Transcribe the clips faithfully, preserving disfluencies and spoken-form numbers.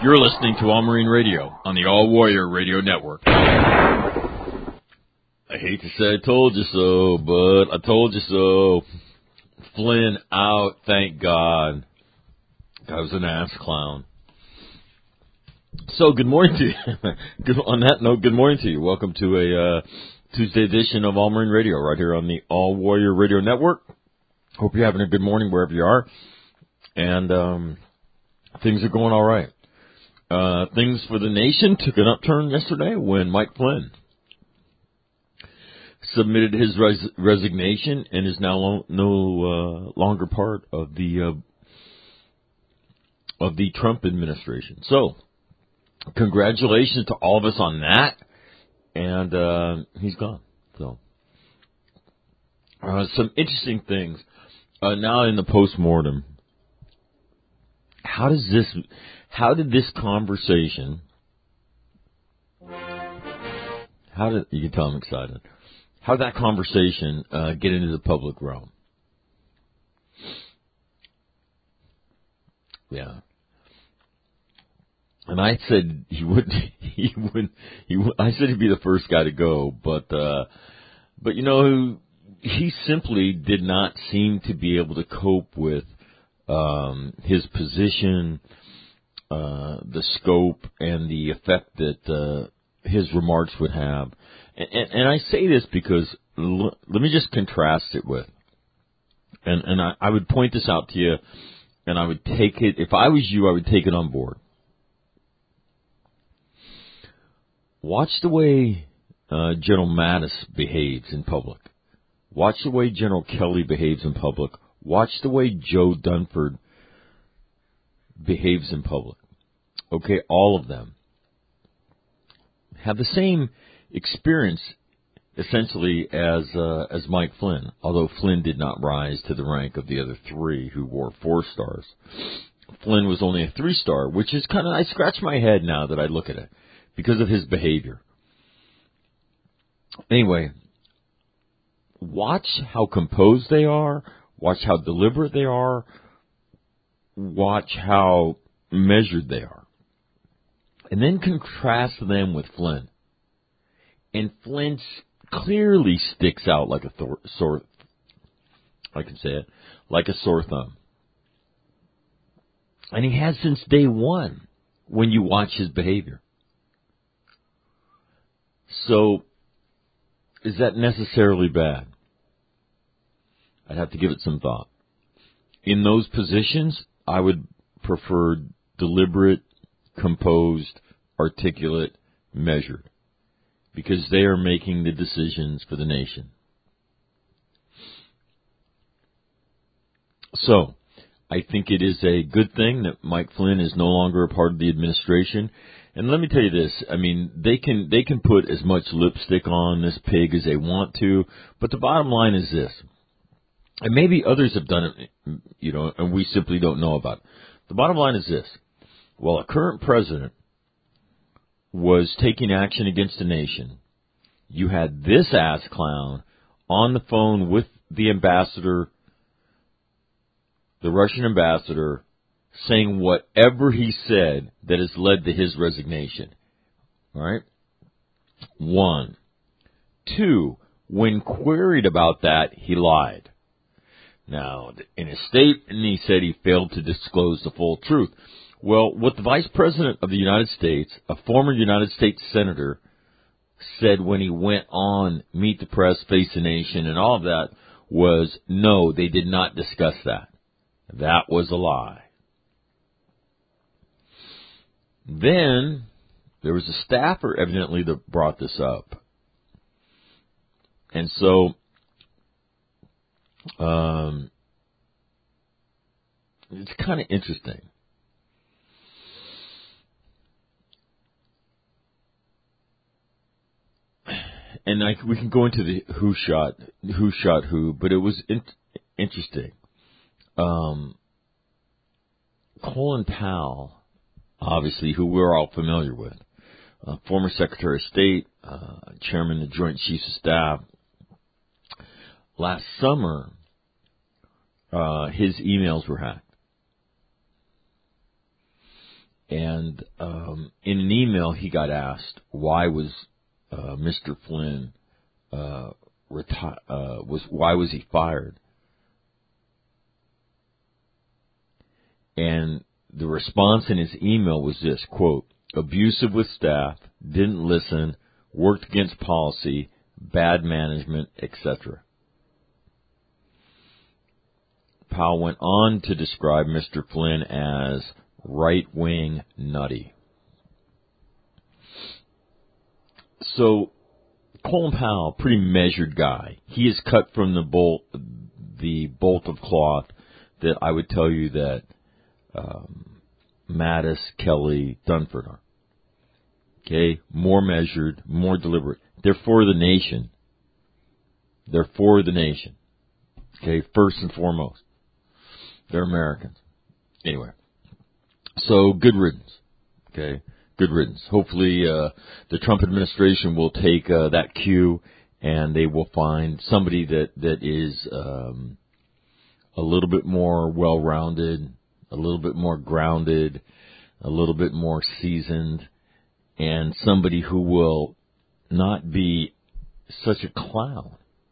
You're listening to All Marine Radio on the All Warrior Radio Network. I hate to say I told you so, but I told you so. Flynn out, thank God. I was an ass clown. So, good morning to you. Good, on that note, good morning to you. Welcome to a uh, Tuesday edition of All Marine Radio right here on the All Warrior Radio Network. Hope you're having a good morning wherever you are. And um, things are going all right. Uh, things for the nation took an upturn yesterday when Mike Flynn submitted his res- resignation and is now lo- no uh, longer part of the uh, of the Trump administration. So, congratulations to all of us on that. And uh, he's gone. So, uh, some interesting things uh, now in the postmortem. How does this? How did this conversation? How did you can tell I'm excited? How did that conversation uh, get into the public realm? Yeah, and I said he would. He would. He. Would, I said he'd be the first guy to go, but uh, but you know, he simply did not seem to be able to cope with um, his position. Uh, the scope and the effect that uh, his remarks would have. And, and, and I say this because l- let me just contrast it with, and, and I, I would point this out to you, and I would take it, if I was you, I would take it on board. Watch the way uh, General Mattis behaves in public. Watch the way General Kelly behaves in public. Watch the way Joe Dunford behaves in public. Okay, all of them have the same experience, essentially, as uh, as Mike Flynn, although Flynn did not rise to the rank of the other three who wore four stars. Flynn was only a three-star, which is kind of, I scratch my head now that I look at it, because of his behavior. Anyway, watch how composed they are, watch how deliberate they are, watch how measured they are. And then contrast them with Flynn. And Flynn clearly sticks out like a thor- sore, I can say it, like a sore thumb. And he has since day one when you watch his behavior. So, is that necessarily bad? I'd have to give it some thought. In those positions, I would prefer deliberate, composed, articulate, measured, because they are making the decisions for the nation. So, I think it is a good thing that Mike Flynn is no longer a part of the administration. And let me tell you this, I mean, they can they can put as much lipstick on this pig as they want to, but the bottom line is this, and maybe others have done it, you know, and we simply don't know about it. The bottom line is this. While a current president was taking action against a nation, you had this ass clown on the phone with the ambassador, the Russian ambassador, saying whatever he said that has led to his resignation. All right? One. Two, when queried about that, he lied. Now, in his statement, he said he failed to disclose the full truth. Well, what the Vice President of the United States, a former United States Senator, said when he went on Meet the Press, Face the Nation, and all of that was, no, they did not discuss that. That was a lie. Then, there was a staffer, evidently, that brought this up. And so, um, it's kind of interesting. And I, we can go into the who shot, who shot who, but it was in, interesting. Um, Colin Powell, obviously, who we're all familiar with, uh, former Secretary of State, uh, Chairman of the Joint Chiefs of Staff. Last summer, uh, his emails were hacked. And um, in an email, he got asked why was uh, Mister Flynn uh, reti- uh, was why was he fired? And the response in his email was this, quote, abusive with staff, didn't listen, worked against policy, bad management, et cetera. Powell went on to describe Mister Flynn as right-wing nutty. So, Colin Powell, pretty measured guy. He is cut from the bolt, the bolt of cloth that I would tell you that um, Mattis, Kelly, Dunford are. Okay, more measured, more deliberate. They're for the nation. They're for the nation. Okay, first and foremost. They're Americans. Anyway, so good riddance. Okay, good riddance. Hopefully, uh, the Trump administration will take uh, that cue and they will find somebody that that is um, a little bit more well-rounded, a little bit more grounded, a little bit more seasoned, and somebody who will not be such a clown.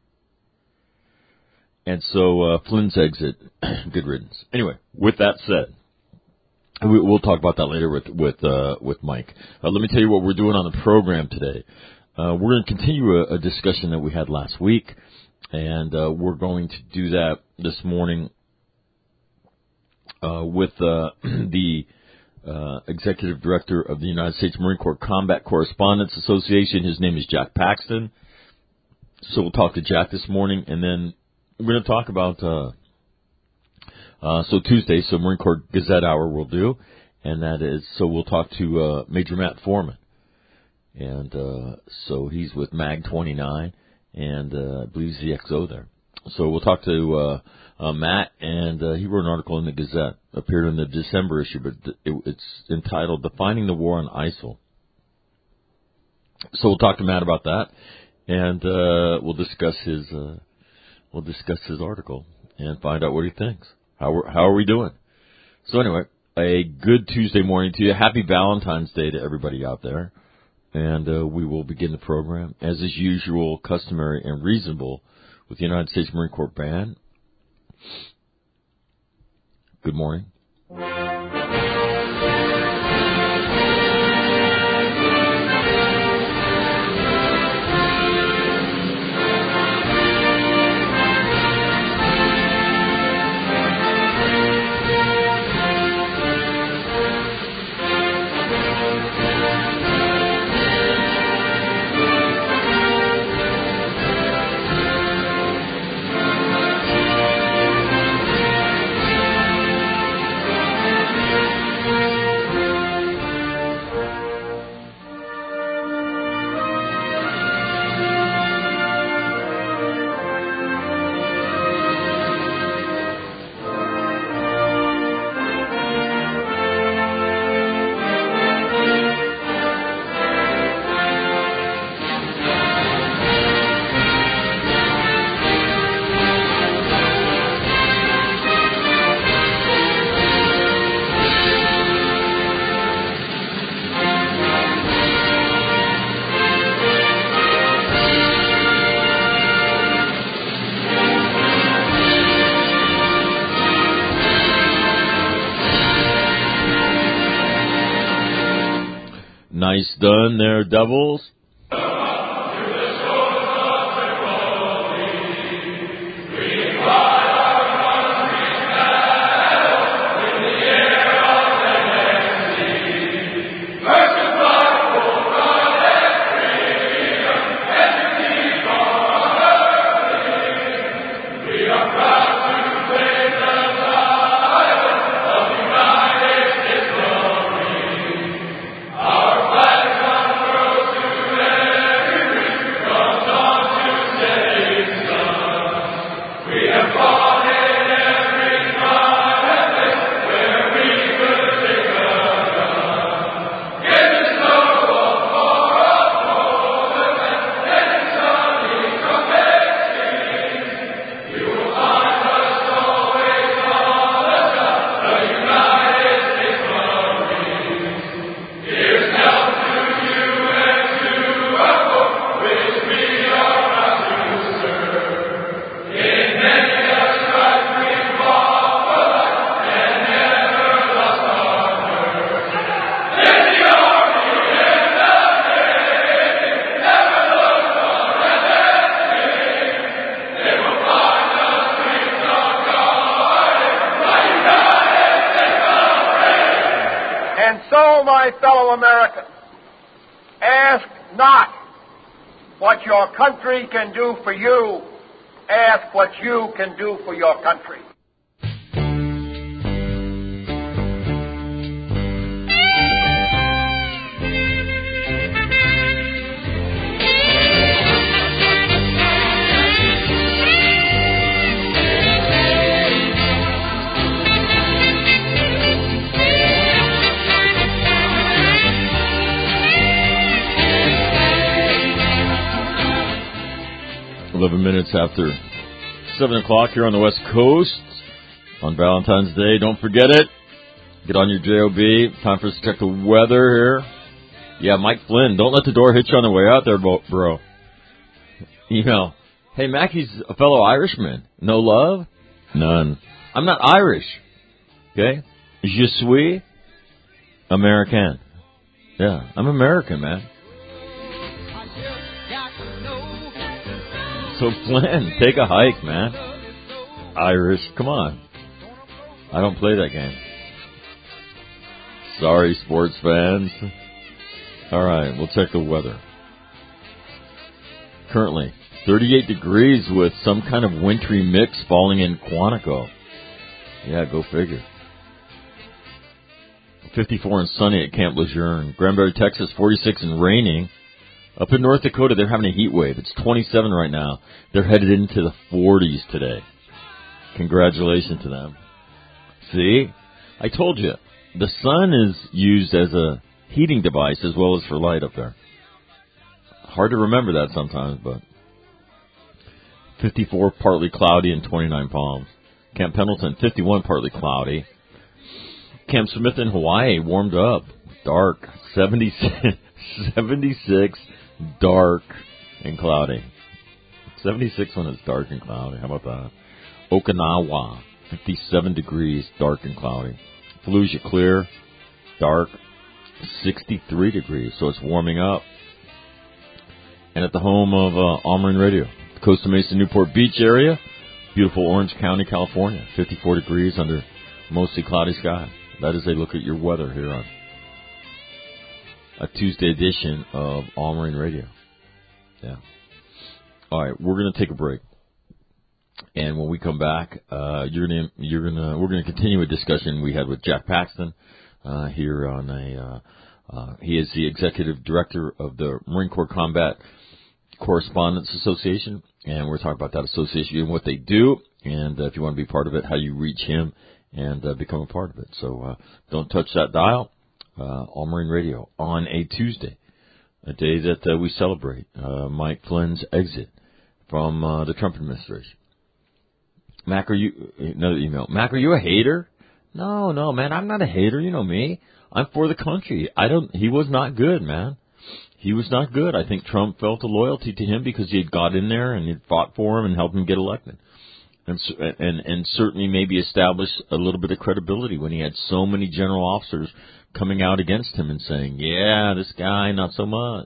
And so uh, Flynn's exit, good riddance. Anyway, with that said, we, we'll talk about that later with with uh, with Mike. Uh, let me tell you what we're doing on the program today. Uh, we're going to continue a, a discussion that we had last week, and uh, we're going to do that this morning uh, with uh, the uh, Executive Director of the United States Marine Corps Combat Correspondents Association. His name is Jack Paxton. So we'll talk to Jack this morning, and then we're going to talk about, uh, uh, so Tuesday, so Marine Corps Gazette Hour we'll do, and that is, so we'll talk to uh, Major Matt Foreman. And uh, so he's with Mag twenty-nine, and uh, I believe he's the X O there. So we'll talk to uh, uh, Matt, and uh, he wrote an article in the Gazette, appeared in the December issue, but it, it's entitled Defining the War on ISIL. So we'll talk to Matt about that, and uh, we'll discuss his uh, we'll discuss his article and find out what he thinks. How we're, how are we doing? So anyway, a good Tuesday morning to you. Happy Valentine's Day to everybody out there. And uh, we will begin the program, as is usual, customary, and reasonable, with the United States Marine Corps Band. Good morning. Nice done there, Devils. Our flag comes through to And so, my fellow Americans, ask not what your country can do for you, ask what you can do for your country. eleven minutes after seven o'clock here on the West Coast on Valentine's Day. Don't forget it. Get on your J O B. Time for us to check the weather here. Yeah, Mike Flynn, don't let the door hit you on the way out there, bro. Email. Hey, Mackey's a fellow Irishman. No love? None. I'm not Irish. Okay? Je suis American. Yeah, I'm American, man. So, Flynn, take a hike, man. Irish, come on. I don't play that game. Sorry, sports fans. All right, we'll check the weather. Currently, thirty-eight degrees with some kind of wintry mix falling in Quantico. Yeah, go figure. fifty-four and sunny at Camp Lejeune. Granbury, Texas, forty-six and raining. Up in North Dakota, they're having a heat wave. It's twenty-seven right now. They're headed into the forties today. Congratulations to them. See? I told you. The sun is used as a heating device as well as for light up there. Hard to remember that sometimes, but fifty-four partly cloudy and twenty-nine palms. Camp Pendleton, fifty-one partly cloudy. Camp Smith in Hawaii warmed up. Dark. seventy-six, seventy-six dark and cloudy. seventy-six when it's dark and cloudy. How about that? Okinawa, fifty-seven degrees, dark and cloudy. Fallujah, clear, dark, sixty-three degrees, so it's warming up. And at the home of uh, All-Marine Radio, Costa Mesa, Newport Beach area, beautiful Orange County, California, fifty-four degrees under mostly cloudy sky. That is a look at your weather here on a Tuesday edition of All-Marine Radio. Yeah. All right, we're going to take a break. And when we come back, uh, you're gonna, you're gonna, we're gonna continue a discussion we had with Jack Paxton uh, here on a. Uh, uh, he is the executive director of the Marine Corps Combat Correspondence Association, and we're talking about that association and what they do. And uh, if you want to be part of it, how you reach him and uh, become a part of it. So uh, don't touch that dial. Uh, All Marine Radio on a Tuesday, a day that uh, we celebrate uh, Mike Flynn's exit from uh, the Trump administration. Mac, are you, another email. Mac, are you a hater? No, no, man, I'm not a hater. You know me. I'm for the country. I don't, he was not good, man. He was not good. I think Trump felt a loyalty to him because he had got in there and he'd fought for him and helped him get elected. And, and, and certainly maybe established a little bit of credibility when he had so many general officers coming out against him and saying, yeah, this guy, not so much.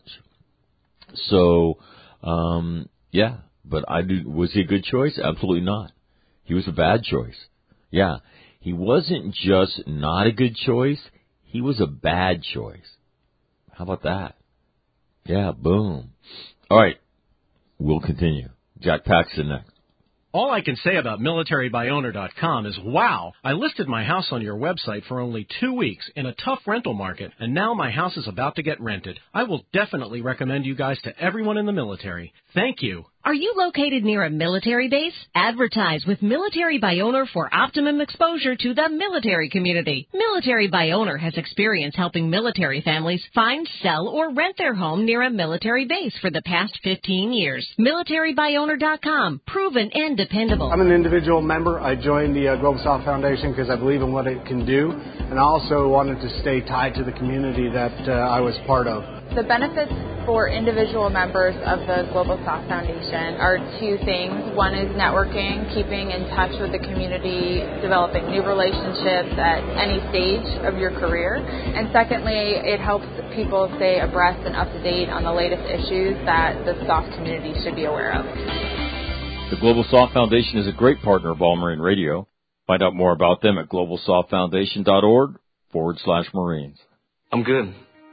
So, um, yeah, but I do, was he a good choice? Absolutely not. He was a bad choice. Yeah, he wasn't just not a good choice, he was a bad choice. How about that? Yeah, boom. All right, we'll continue. Jack Paxton next. All I can say about military by owner dot com is, wow, I listed my house on your website for only two weeks in a tough rental market, and now my house is about to get rented. I will definitely recommend you guys to everyone in the military. Thank you. Are you located near a military base? Advertise with Military by Owner for optimum exposure to the military community. Military by Owner has experience helping military families find, sell, or rent their home near a military base for the past fifteen years. military by owner dot com. Proven and dependable. I'm an individual member. I joined the uh, Global South Foundation because I believe in what it can do, and I also wanted to stay tied to the community that uh, I was part of. The benefits for individual members of the Global South Foundation are two things. One is networking, keeping in touch with the community, developing new relationships at any stage of your career. And secondly, it helps people stay abreast and up to date on the latest issues that the S O F community should be aware of. The Global South Foundation is a great partner of All Marine Radio. Find out more about them at global soft foundation dot org forward slash Marines. I'm good,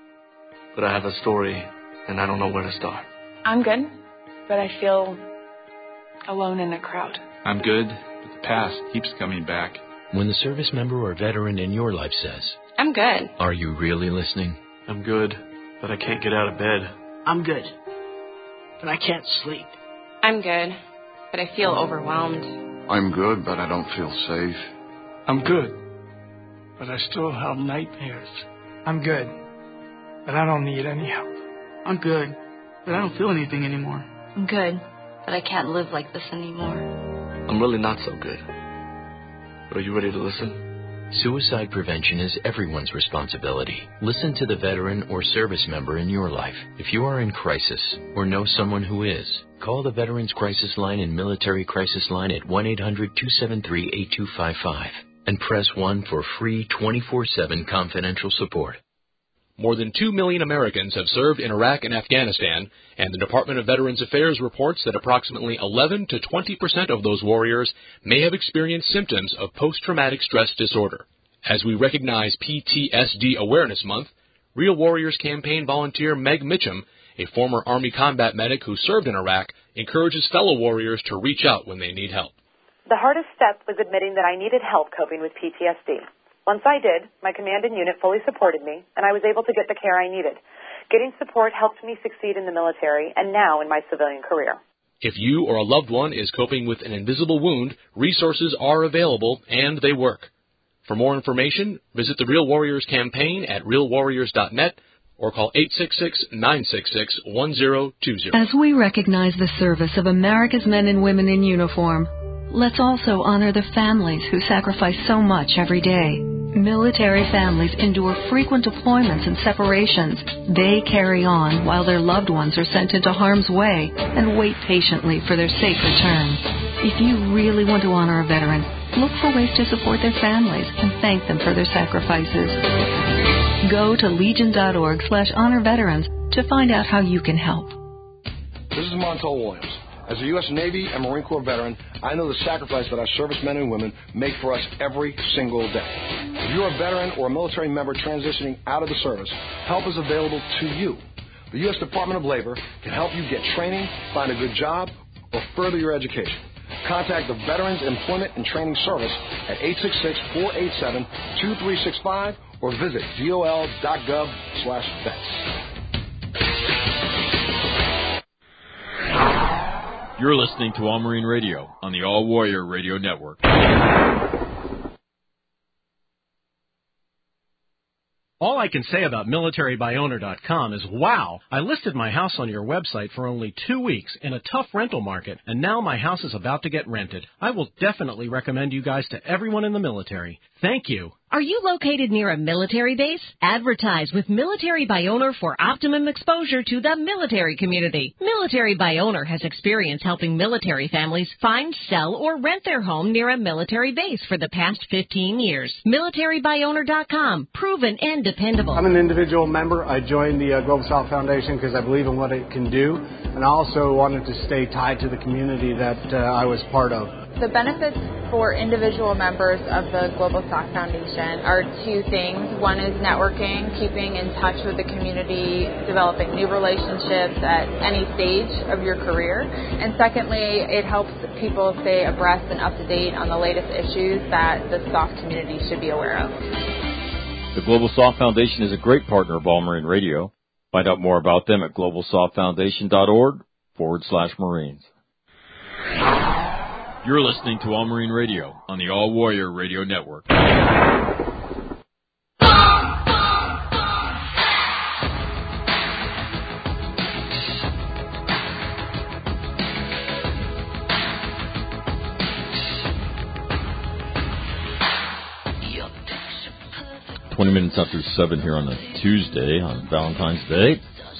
but I have a story, and I don't know where to start. I'm good, but I feel alone in a crowd. I'm good, but the past keeps coming back. When the service member or veteran in your life says, I'm good. Are you really listening? I'm good, but I can't get out of bed. I'm good, but I can't sleep. I'm good, but I feel overwhelmed. I'm good, but I don't feel safe. I'm good, but I still have nightmares. I'm good, but I don't need any help. I'm good, but I don't feel anything anymore. I'm good, but I can't live like this anymore. I'm really not so good. But are you ready to listen? Suicide prevention is everyone's responsibility. Listen to the veteran or service member in your life. If you are in crisis or know someone who is, call the Veterans Crisis Line and Military Crisis Line at one eight hundred two seven three eight two five five and press one for free twenty-four seven confidential support. More than two million Americans have served in Iraq and Afghanistan, and the Department of Veterans Affairs reports that approximately eleven to twenty percent of those warriors may have experienced symptoms of post-traumatic stress disorder. As we recognize P T S D Awareness Month, Real Warriors campaign volunteer Meg Mitchum, a former Army combat medic who served in Iraq, encourages fellow warriors to reach out when they need help. The hardest step was admitting that I needed help coping with P T S D. Once I did, my command and unit fully supported me, and I was able to get the care I needed. Getting support helped me succeed in the military and now in my civilian career. If you or a loved one is coping with an invisible wound, resources are available and they work. For more information, visit the Real Warriors campaign at real warriors dot net or call eight six six, nine six six, one zero two zero. As we recognize the service of America's men and women in uniform, let's also honor the families who sacrifice so much every day. Military families endure frequent deployments and separations. They carry on while their loved ones are sent into harm's way and wait patiently for their safe return. If you really want to honor a veteran, look for ways to support their families and thank them for their sacrifices. Go to legion.org slash honor veterans to find out how you can help. This is Montel Williams. As a U S Navy and Marine Corps veteran, I know the sacrifice that our servicemen and women make for us every single day. If you're a veteran or a military member transitioning out of the service, help is available to you. The U S Department of Labor can help you get training, find a good job, or further your education. Contact the Veterans Employment and Training Service at eight six six, four eight seven, two three six five or visit dol.gov slash vets. You're listening to All Marine Radio on the All Warrior Radio Network. All I can say about military by owner dot com is, wow, I listed my house on your website for only two weeks in a tough rental market, and now my house is about to get rented. I will definitely recommend you guys to everyone in the military. Thank you. Are you located near a military base? Advertise with Military by Owner for optimum exposure to the military community. Military by Owner has experience helping military families find, sell, or rent their home near a military base for the past fifteen years. military by owner dot com. Proven and dependable. I'm an individual member. I joined the uh, Global South Foundation because I believe in what it can do, and I also wanted to stay tied to the community that uh, I was part of. The benefits for individual members of the Global South Foundation are two things. One is networking, keeping in touch with the community, developing new relationships at any stage of your career. And secondly, it helps people stay abreast and up to date on the latest issues that the S O F community should be aware of. The Global Soft Foundation is a great partner of All Marine Radio. Find out more about them at global soft foundation dot org forward slash Marines. You're listening to All Marine Radio on the All Warrior Radio Network. Twenty minutes after seven here on a Tuesday on Valentine's Day.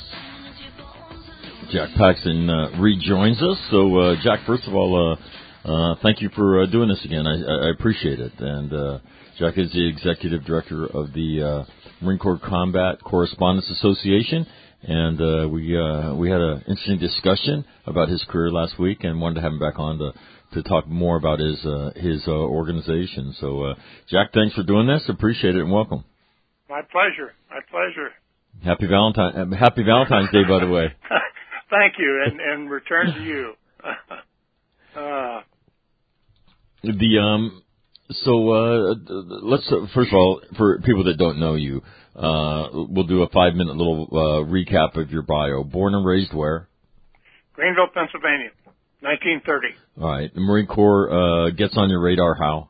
Jack Paxton uh, rejoins us. So, uh, Jack, first of all, uh, uh, thank you for uh, doing this again. I, I appreciate it. And uh, Jack is the executive director of the uh, Marine Corps Combat Correspondents Association, and uh, we uh, we had an interesting discussion about his career last week, and wanted to have him back on to to talk more about his uh, his uh, organization. So, uh, Jack, thanks for doing this. Appreciate it, and welcome. My pleasure. My pleasure. Happy Valentine. Happy Valentine's Day, by the way. Thank you, and and return to you. uh, the um. So uh, let's uh, first of all, for people that don't know you, uh, we'll do a five minute little uh, recap of your bio. Born and raised where? Greenville, Pennsylvania, nineteen thirty. All right. The Marine Corps uh, gets on your radar how?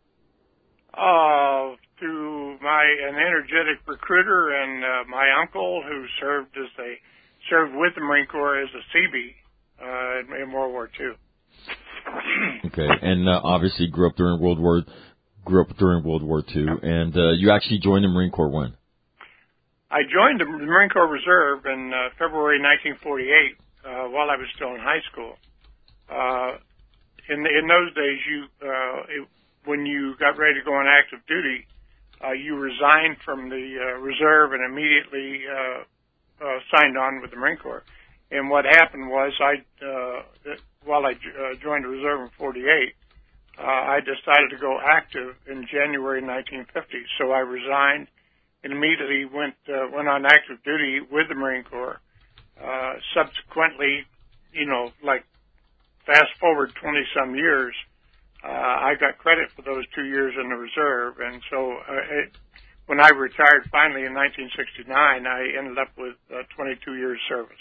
Uh, through my an energetic recruiter and uh, my uncle who served as a served with the Marine Corps as a C B uh, in World War Two. Okay, and uh, obviously grew up during World War grew up during World War Two, and uh, you actually joined the Marine Corps when? I joined the Marine Corps Reserve in uh, February nineteen forty-eight uh, while I was still in high school. Uh, in in those days, you uh, it, when you got ready to go on active duty, uh, you resigned from the uh, reserve and immediately uh, uh, signed on with the Marine Corps. And what happened was, I uh, while I uh, joined the reserve in forty-eight, uh, I decided to go active in January nineteen fifty. So I resigned and immediately went uh, went on active duty with the Marine Corps. Uh, subsequently, you know, like fast forward twenty some years, uh, I got credit for those two years in the reserve, and so uh, it, when I retired finally in nineteen sixty-nine, I ended up with uh, twenty-two years service.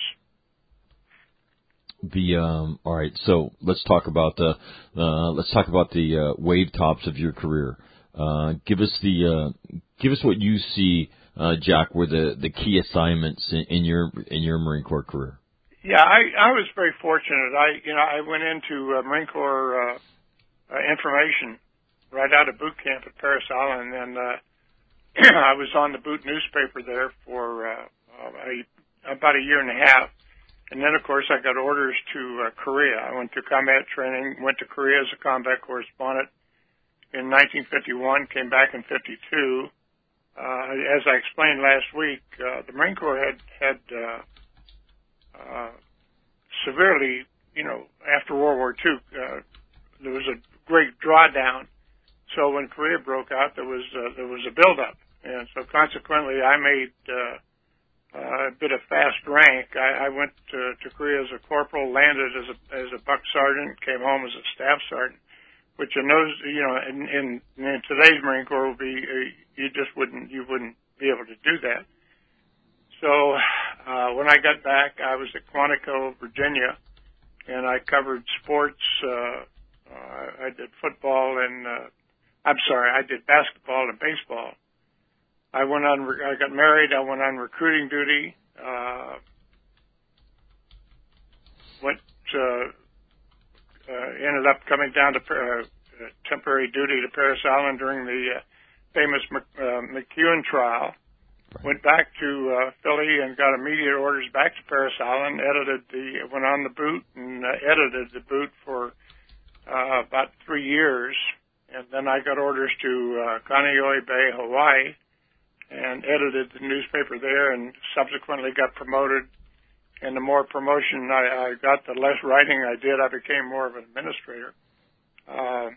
The um, all right, so let's talk about the uh, let's talk about the uh, wave tops of your career. Uh, give us the uh, give us what you see, uh, Jack, were the, the key assignments in, in your in your Marine Corps career. Yeah, I, I was very fortunate. I you know I went into uh, Marine Corps uh, uh, information right out of boot camp at Parris Island, and uh, I was on the boot newspaper there for uh, a, about a year and a half. And then, of course, I got orders to uh, Korea. I went to combat training, went to Korea as a combat correspondent in nineteen fifty-one, came back in fifty-two. Uh, as I explained last week, uh, the Marine Corps had, had uh, uh, severely, you know, after World War Two, uh, there was a great drawdown. So when Korea broke out, there was uh, there was a buildup. And so consequently, I made uh, Uh, a bit of fast rank. I, I went to, to Korea as a corporal, landed as a as a buck sergeant, came home as a staff sergeant. Which in those, you know, in, in, in today's Marine Corps would be uh, you just wouldn't you wouldn't be able to do that. So uh, when I got back, I was at Quantico, Virginia, and I covered sports. Uh, uh, I did football and uh, I'm sorry, I did basketball and baseball. I went on. I got married. I went on recruiting duty. Uh, went. Uh, uh, ended up coming down to uh, temporary duty to Parris Island during the uh, famous Mc, uh, McEwen trial. Went back to uh, Philly and got immediate orders back to Parris Island. Edited the. Went on the boot and uh, edited the boot for uh, about three years, and then I got orders to uh, Kaneohe Bay, Hawaii, and edited the newspaper there, and subsequently got promoted. And the more promotion I, I got, the less writing I did. I became more of an administrator. Uh,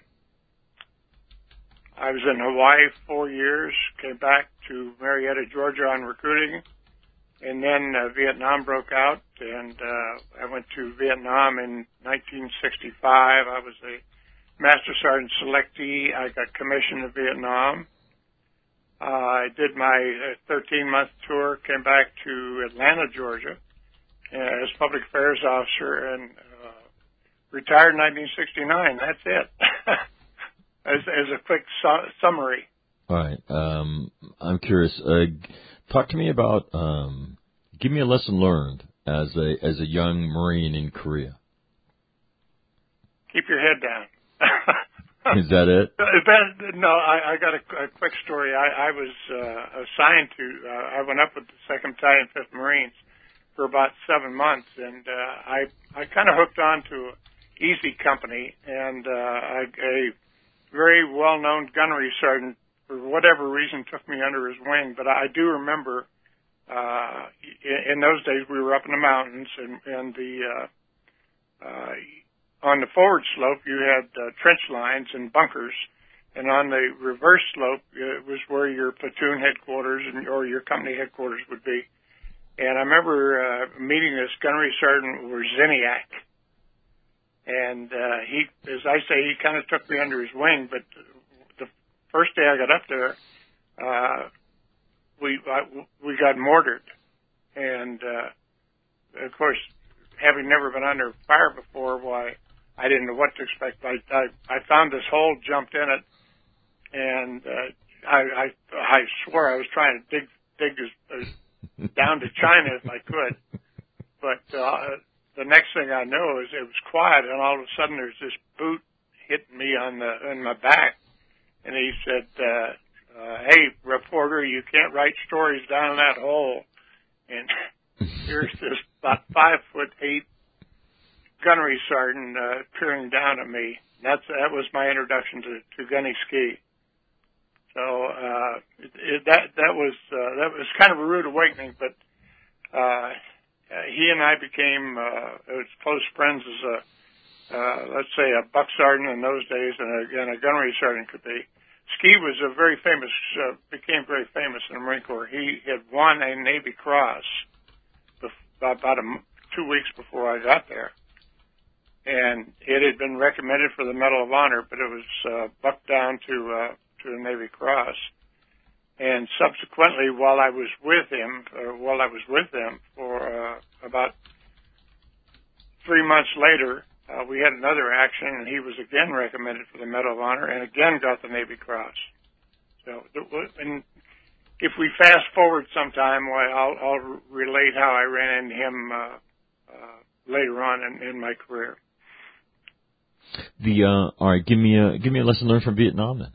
I was in Hawaii four years, came back to Marietta, Georgia on recruiting, and then uh, Vietnam broke out, and uh, I went to Vietnam in nineteen sixty-five. I was a Master Sergeant selectee. I got commissioned to Vietnam. Uh, I did my thirteen-month tour, came back to Atlanta, Georgia, uh, as public affairs officer, and uh, retired in nineteen sixty-nine. That's it. as, as a quick su- summary. All right. Um, I'm curious. Uh, talk to me about. Um, give me a lesson learned as a as a young Marine in Korea. Keep your head down. Is that it? That, no, I, I got a, a quick story. I, I was uh, assigned to, uh, I went up with the second Battalion, fifth Marines for about seven months, and uh, I I kind of hooked on to Easy Company, and uh, I, a very well-known gunnery sergeant, for whatever reason, took me under his wing. But I do remember uh, in, in those days we were up in the mountains, and, and the uh, uh, on the forward slope, you had uh, trench lines and bunkers, and on the reverse slope uh, was where your platoon headquarters and or your company headquarters would be. And I remember uh, meeting this gunnery sergeant Wierzeniak, and uh, he, as I say, he kind of took me under his wing. But the first day I got up there, uh, we I, we got mortared, and uh, of course, having never been under fire before, why I didn't know what to expect. I I, I found this hole, jumped in it, and uh, I, I I swore I was trying to dig dig as, as down to China if I could. But uh, the next thing I know is it was quiet, and all of a sudden there's this boot hitting me on the in my back, and he said, uh, uh, "Hey, reporter, you can't write stories down that hole." And here's this about five foot eight gunnery sergeant uh, peering down at me. That's that was my introduction to, to gunny ski. So uh, it, it, that that was uh, that was kind of a rude awakening, but uh, he and I became uh, as close friends as a uh, let's say a buck sergeant in those days and a, and a gunnery sergeant could be. Ski was a very famous, uh, became very famous in the Marine Corps. He had won a Navy Cross bef- about a, two weeks before I got there, and it had been recommended for the Medal of Honor, but it was uh, bucked down to uh, to the Navy Cross. And subsequently, while I was with him, or while I was with them for uh, about three months later, uh, we had another action, and he was again recommended for the Medal of Honor, and again got the Navy Cross. So, and if we fast forward sometime, well, I'll, I'll relate how I ran into him uh, uh, later on in, in my career. The uh, all right, give me a give me a lesson learned from Vietnam then.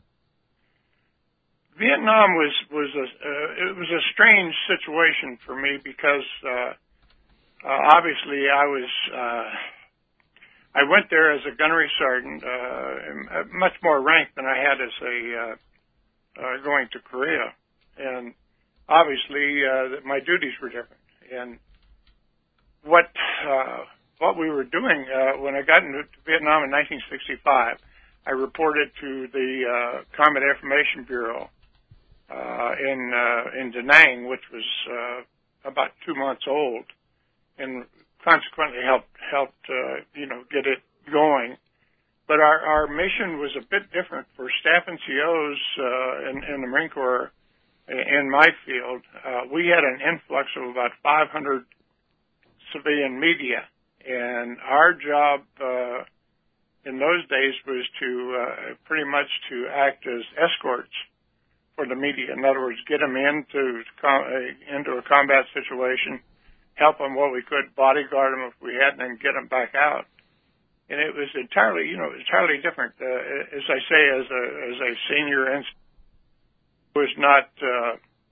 Vietnam was was a uh, it was a strange situation for me because uh, uh, obviously I was uh, I went there as a gunnery sergeant, uh, much more rank than I had as a uh, uh, going to Korea, and obviously uh, my duties were different. And what uh, what we were doing uh, when I got into Vietnam in nineteen sixty-five, I reported to the uh, Combat Information Bureau. Uh, in, uh, in Da Nang, which was, uh, about two months old, and consequently helped, helped, uh, you know, get it going. But our, our mission was a bit different for staff N C Os, uh, in, in the Marine Corps, in my field. Uh, we had an influx of about five hundred civilian media, and our job, uh, in those days was to, uh, pretty much to act as escorts for the media. In other words, get them into into a combat situation, help them what we could, bodyguard them if we had, and then get them back out. And it was entirely, you know, entirely different. Uh, as I say, as a as a senior, and was not, uh,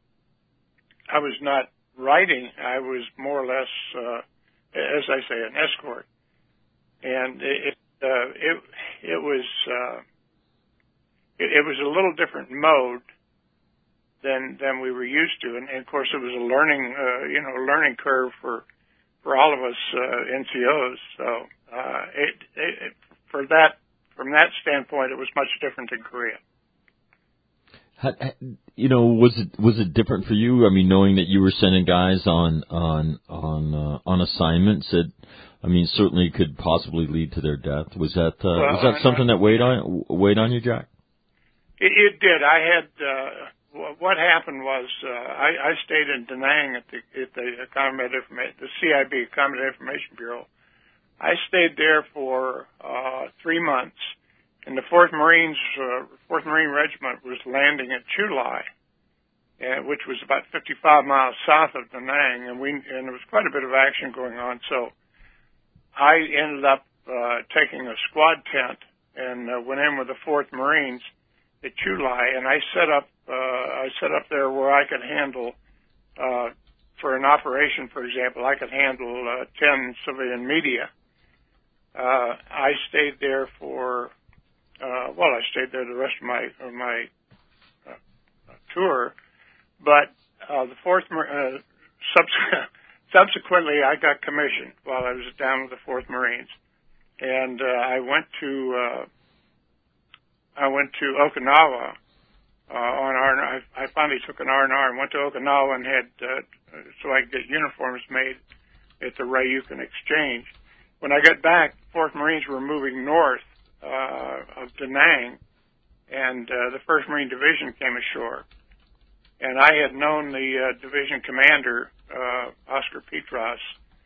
I was not writing. I was more or less, uh, as I say, an escort. And it uh, it it was uh, it, it was a little different mode than than we were used to, and, and of course it was a learning, uh, you know, learning curve for for all of us uh, N C Os. So uh, it, it, for that, from that standpoint, it was much different in Korea. How, you know, was it was it different for you? I mean, knowing that you were sending guys on on on uh, on assignments that, I mean, certainly could possibly lead to their death. Was that uh, well, was that something that weighed on weighed on you, Jack? It, it did. I had. Uh, What happened was uh, I, I stayed in Da Nang at the at the Combat Information, the C I B, Combat Information Bureau. I stayed there for uh, three months, and the Fourth Marines, uh, Fourth Marine Regiment was landing at Chu Lai, uh, which was about fifty-five miles south of Da Nang, and we and there was quite a bit of action going on. So I ended up uh, taking a squad tent and uh, went in with the Fourth Marines at Chu Lai, and I set up uh, I set up there where I could handle uh, for an operation, for example, I could handle uh, ten civilian media. Uh, I stayed there for uh, well, I stayed there the rest of my of my uh, tour, but uh, the fourth uh, subs- subsequently I got commissioned while I was down with the Fourth Marines, and uh, I went to. Uh, I went to Okinawa uh, on R and R. I, I finally took an R and R and went to Okinawa and had uh, so I could get uniforms made at the Ryukyu Exchange. When I got back, fourth Marines were moving north uh, of Da Nang, and uh, the first Marine Division came ashore. And I had known the uh, division commander, uh, Oscar Petras,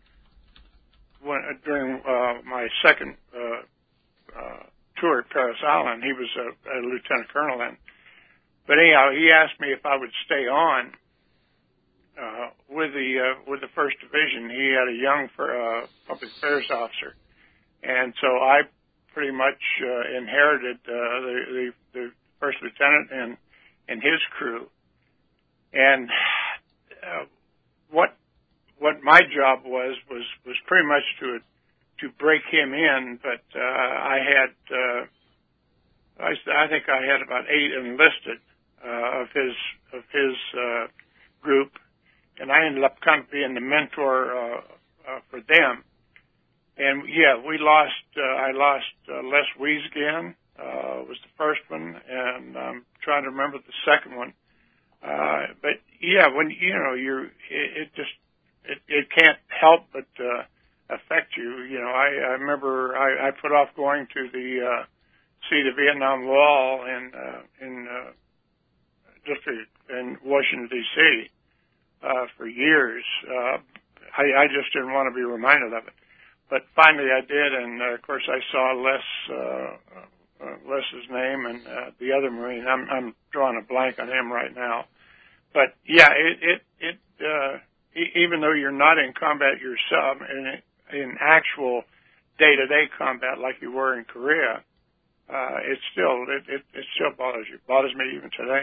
when, uh, during uh, my second uh, uh, tour at Parris Island. He was a, a lieutenant colonel then. But anyhow, he asked me if I would stay on uh, with the uh, with the first division. He had a young uh, public affairs officer, and so I pretty much uh, inherited uh, the, the the first lieutenant and and his crew. And uh, what what my job was was was pretty much to to break him in. But uh, I had uh, I, I think I had about eight enlisted uh, of his of his uh, group, and I ended up kind of being the mentor uh, uh, for them. And yeah, we lost. Uh, I lost uh, Les Wiesgen uh, was the first one, and I'm trying to remember the second one. Uh, but yeah, when, you know, you're, it, it just, it, it can't help but, uh, affect you. You know, I, I remember I, I put off going to the, uh, see the Vietnam Wall in, uh, in, uh, district in Washington, D C, uh, for years. Uh, I, I just didn't want to be reminded of it. But finally I did, and uh, of course I saw Les, uh, Uh, Les's name and uh, the other Marine. I'm, I'm drawing a blank on him right now. But yeah, it, it, it uh, e- even though you're not in combat yourself, in, in actual day-to-day combat like you were in Korea, uh, it still, it, it, it still bothers you. It bothers me even today.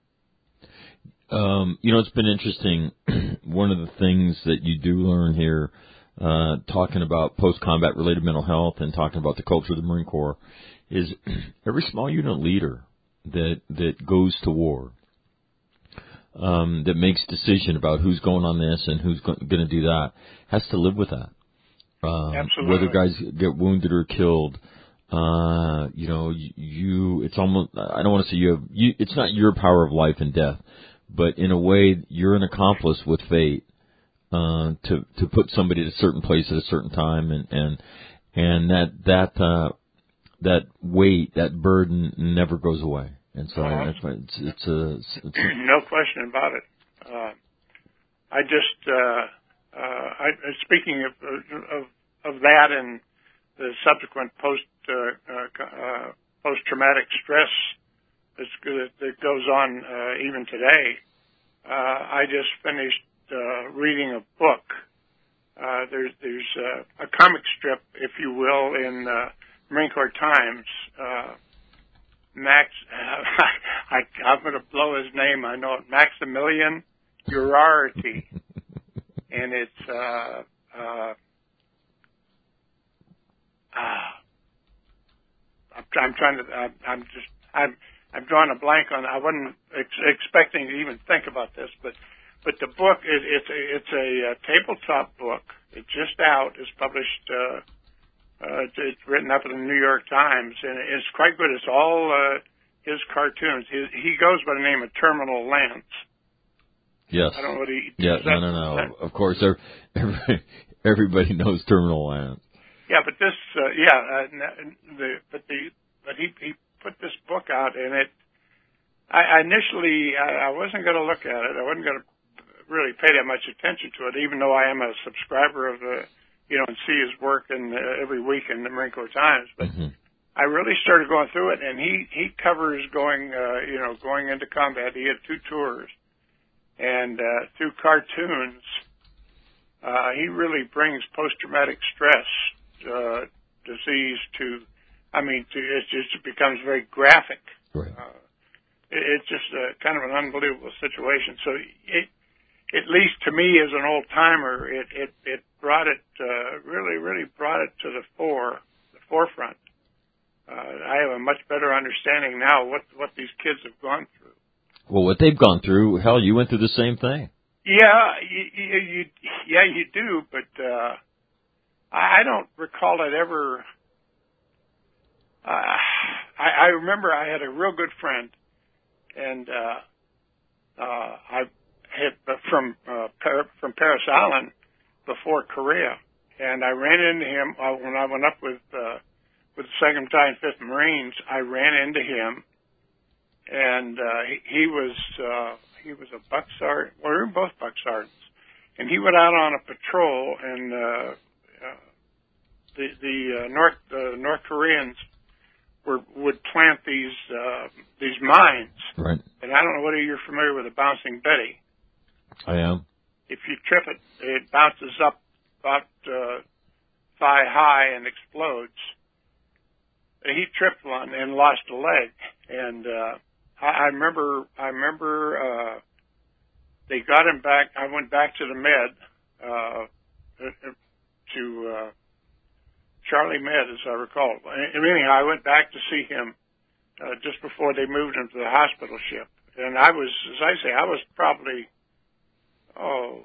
Um, you know, it's been interesting. One of the things that you do learn here, uh, talking about post-combat related mental health and talking about the culture of the Marine Corps, is every small unit leader that that goes to war, um, that makes decision about who's going on this and who's go- going to do that, has to live with that. Um, Absolutely. Whether guys get wounded or killed, uh, you know, you, you, it's almost, I don't want to say you have, you, it's not your power of life and death, but in a way, you're an accomplice with fate, uh, to, to put somebody at a certain place at a certain time, and, and, and that, that, uh, that weight, that burden never goes away. And so uh, that's why it's, it's a, it's a no question about it. Uh, I just, uh, uh, I, speaking of, of, of that and the subsequent post, uh, uh, post-traumatic stress that's, that goes on, uh, even today, uh, I just finished, uh, reading a book. Uh, there's, there's, uh, a comic strip, if you will, in, uh, Marine Corps Times, uh, Max, uh, I, I'm going to blow his name, I know it, Maximilian Urarity. And it's, uh, uh, uh, I'm, I'm trying to, I'm, I'm just, I'm, I'm drawing a blank on, I wasn't ex- expecting to even think about this, but, but the book is, it's a, it's a, uh tabletop book. It's just out. It's published, uh, Uh, it's, it's written up in the New York Times, and it's quite good. It's all uh, his cartoons. His, he goes by the name of Terminal Lance. Yes. I don't know what he. Yeah, that, no, no, no. That, of course, every, everybody knows Terminal Lance. Yeah, but this, uh, yeah, uh, the, but the, but he he put this book out, and it. I, I initially I, I wasn't going to look at it. I wasn't going to really pay that much attention to it, even though I am a subscriber of the. You know, and see his work in uh, every week in the Marine Corps Times. But mm-hmm. I really started going through it, and he he covers going, uh, you know, going into combat. He had two tours, and uh, through cartoons, uh, he really brings post-traumatic stress uh, disease to. I mean, to, it just it becomes very graphic. Right. Uh, it, it's just a, kind of an unbelievable situation. So it. At least to me as an old timer, it, it, it brought it, uh, really, really brought it to the fore, the forefront. Uh, I have a much better understanding now what, what these kids have gone through. Well, what they've gone through, hell, you went through the same thing. Yeah, you, you, you yeah, you do, but, uh, I don't recall it ever, uh, I, I remember I had a real good friend, and uh, uh, I had from uh, Par- from Parris Island before Korea, and I ran into him uh, when I went up with uh, with the second Battalion, fifth Marines. I ran into him, and uh, he, he was uh, he was a buck sergeant. Well, we were both buck sergeants, and he went out on a patrol, and uh, uh, the the uh, North uh, North Koreans were would plant these uh, these mines. Right. And I don't know whether you're familiar with a bouncing Betty. I am. If you trip it, it bounces up about uh, thigh high and explodes. He tripped one and lost a leg, and uh, I, I remember. I remember uh, they got him back. I went back to the med uh, to uh, Charlie Med, as I recall. And anyhow, I went back to see him uh, just before they moved him to the hospital ship, and I was, as I say, I was probably oh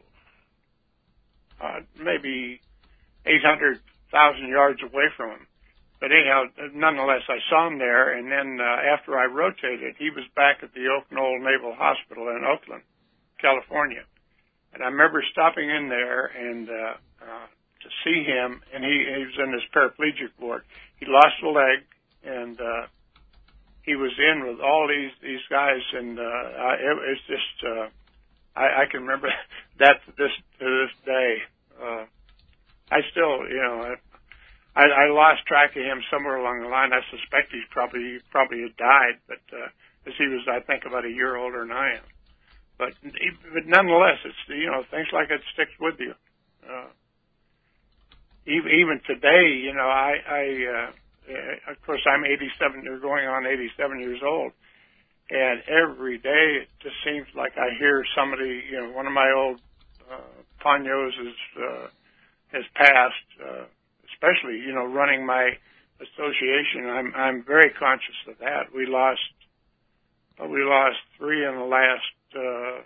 uh, maybe eight hundred thousand yards away from him. But anyhow, nonetheless, I saw him there, and then uh, after I rotated, he was back at the Oak Knoll Naval Hospital in Oakland, California. And I remember stopping in there and uh, uh, to see him, and he, he was in his paraplegic ward. He lost a leg, and uh, he was in with all these these guys, and uh, I, it, it's just uh, I, I can remember that to this to this day. Uh, I still, you know. I, I, I lost track of him somewhere along the line. I suspect he's probably probably had died, but uh, as he was, I think, about a year older than I am. But but nonetheless, it's you know things like it sticks with you. Uh, even even today, you know, I, I uh, of course I'm eighty-seven. You're going on eighty-seven years old, and every day it just seems like I hear somebody. You know, one of my old uh, Panyos is uh, has passed. Uh, Especially, you know, running my association, I'm I'm very conscious of that. We lost, well, we lost three in the last uh,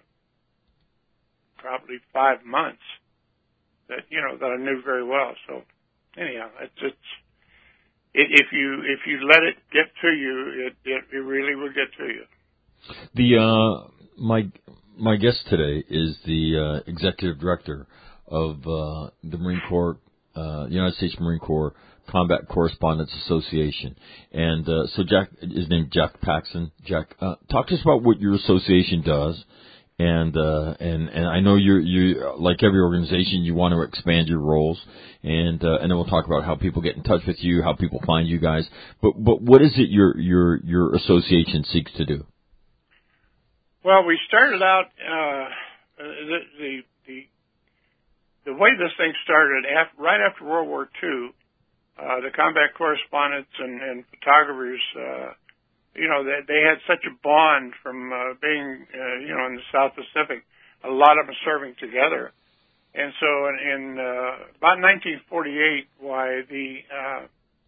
probably five months that you know that I knew very well. So, anyhow, it's it's it, if you if you let it get to you, it it, it really will get to you. The uh, my my guest today is the uh, executive director of uh, the Marine Corps. Uh, United States Marine Corps Combat Correspondents Association. And uh, so Jack is named Jack Paxson. Jack, uh, talk to us about what your association does. And uh, and and I know you're you like every organization, you want to expand your roles. And uh, and then we'll talk about how people get in touch with you, how people find you guys. But but what is it your your your association seeks to do? Well, we started out uh, the the the The way this thing started, after, right after World War Two, uh, the combat correspondents and, and photographers, uh, you know, they, they had such a bond from uh, being, uh, you know, in the South Pacific, a lot of them serving together. And so in, in uh, about nineteen forty-eight, why the uh,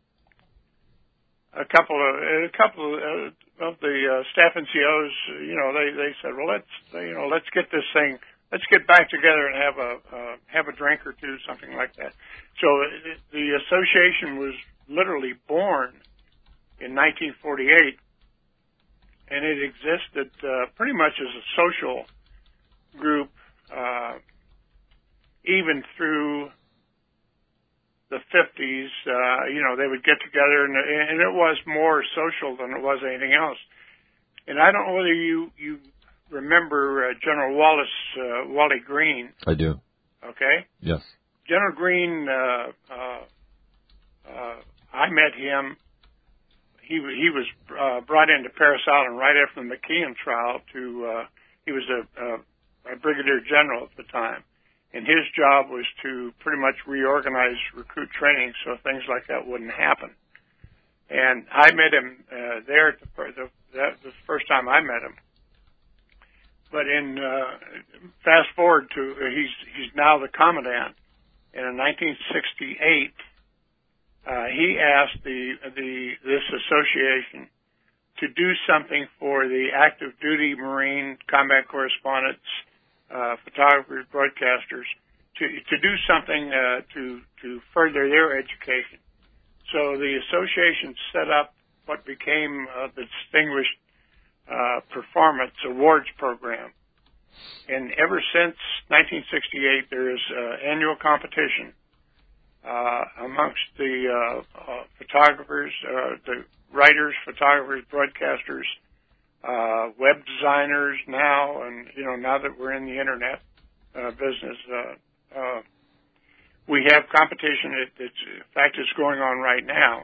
a couple of a couple of, uh, of the uh, staff N C Os, you know, they they said, well, let's you know, let's get this thing. Let's get back together and have a uh, have a drink or two, something like that. So it, the association was literally born in nineteen forty-eight, and it existed uh, pretty much as a social group, uh, even through the fifties. Uh, you know, they would get together, and, and it was more social than it was anything else. And I don't know whether you you. remember uh, General Wallace, uh, Wally Green. I do. Okay? Yes. General Green, uh, uh, uh, I met him. He he was uh, brought into Parris Island right after the McKeon trial to, uh, he was a, a, a brigadier general at the time. And his job was to pretty much reorganize recruit training so things like that wouldn't happen. And I met him uh, there the, the, that was the first time I met him. But in uh, fast forward to uh, he's he's now the commandant. And in nineteen sixty-eight, uh, he asked the the this association to do something for the active duty Marine combat correspondents, uh, photographers, broadcasters, to to do something uh, to to further their education. So the association set up what became uh, the Distinguished uh, Performance Awards Program. And ever since nineteen sixty-eight, there is uh, annual competition uh, amongst the uh, uh, photographers, uh, the writers, photographers, broadcasters, uh, web designers now, and, you know, now that we're in the Internet uh, business, uh, uh, we have competition. It, it's, in fact, it's going on right now.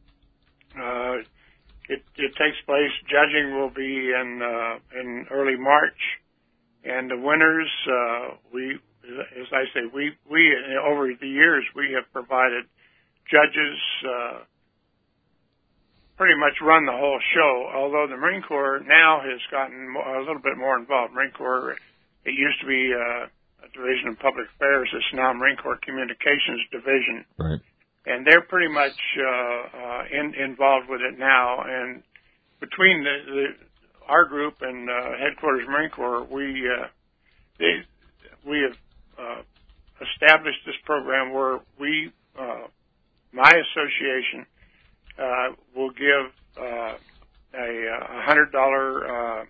Uh, it, it takes place, judging will be in, uh, in early March. And the winners, uh, we, as I say, we, we, over the years, we have provided judges, uh, pretty much run the whole show, although the Marine Corps now has gotten a little bit more involved. Marine Corps, it used to be, uh, a division of public affairs. It's now Marine Corps Communications Division. Right. And they're pretty much, uh, uh, in, involved with it now. And between the, the our group and uh, headquarters Marine Corps, we uh, they, we have uh, established this program where we, uh, my association, uh, will give uh, a, a hundred dollar uh,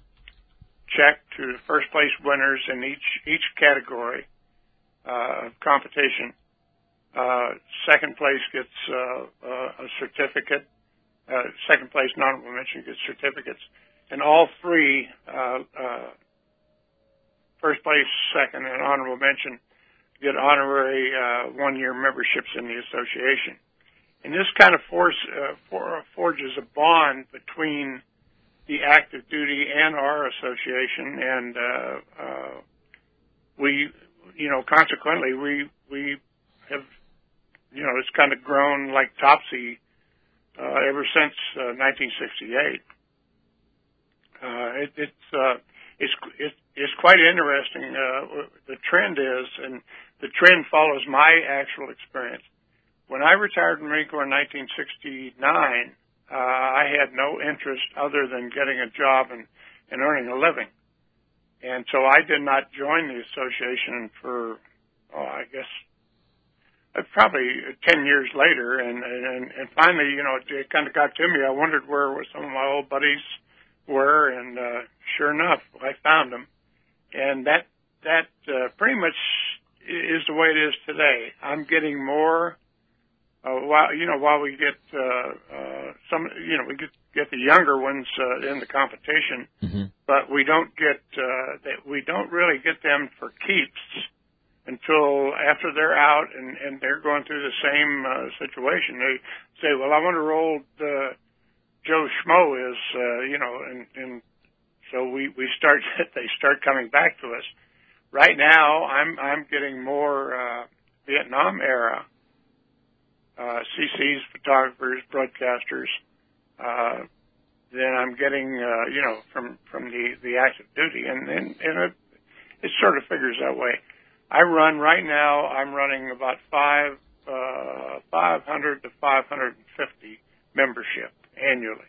check to the first place winners in each each category uh, of competition. Uh, second place gets uh, uh, a certificate. Uh, second place, non-honorable mention, gets certificates. And all three, uh, uh, first place, second, and honorable mention, get honorary uh, one-year memberships in the association. And this kind of force, uh, for, forges a bond between the active duty and our association, and uh, uh, we, you know, consequently, we we have, you know, it's kind of grown like Topsy uh, ever since uh, nineteen sixty-eight. Uh, it, it's, uh, it's, it's, it's quite interesting. Uh, the trend is, and the trend follows my actual experience. When I retired from the Marine Corps in nineteen sixty-nine, uh, I had no interest other than getting a job and, and earning a living. And so I did not join the association for, oh, I guess, uh, probably ten years later. And, and, and finally, you know, it, it kind of got to me. I wondered where some of my old buddies were, and uh, sure enough, I found them. And that that uh, pretty much is the way it is today. I'm getting more, uh, while you know, while we get uh, uh, some, you know, we get get the younger ones uh, in the competition, mm-hmm. but we don't get uh, that we don't really get them for keeps until after they're out and, and they're going through the same uh, situation. They say, "Well, I wonder where old uh, Joe Schmo is," uh, you know, and, and so we, we start, they start coming back to us. Right now, I'm, I'm getting more, uh, Vietnam era, uh, C Cs, photographers, broadcasters, uh, than I'm getting, uh, you know, from, from the, the active duty. And, and, and it, it sort of figures that way. I run right now, I'm running about five, uh, five hundred to five hundred fifty membership annually.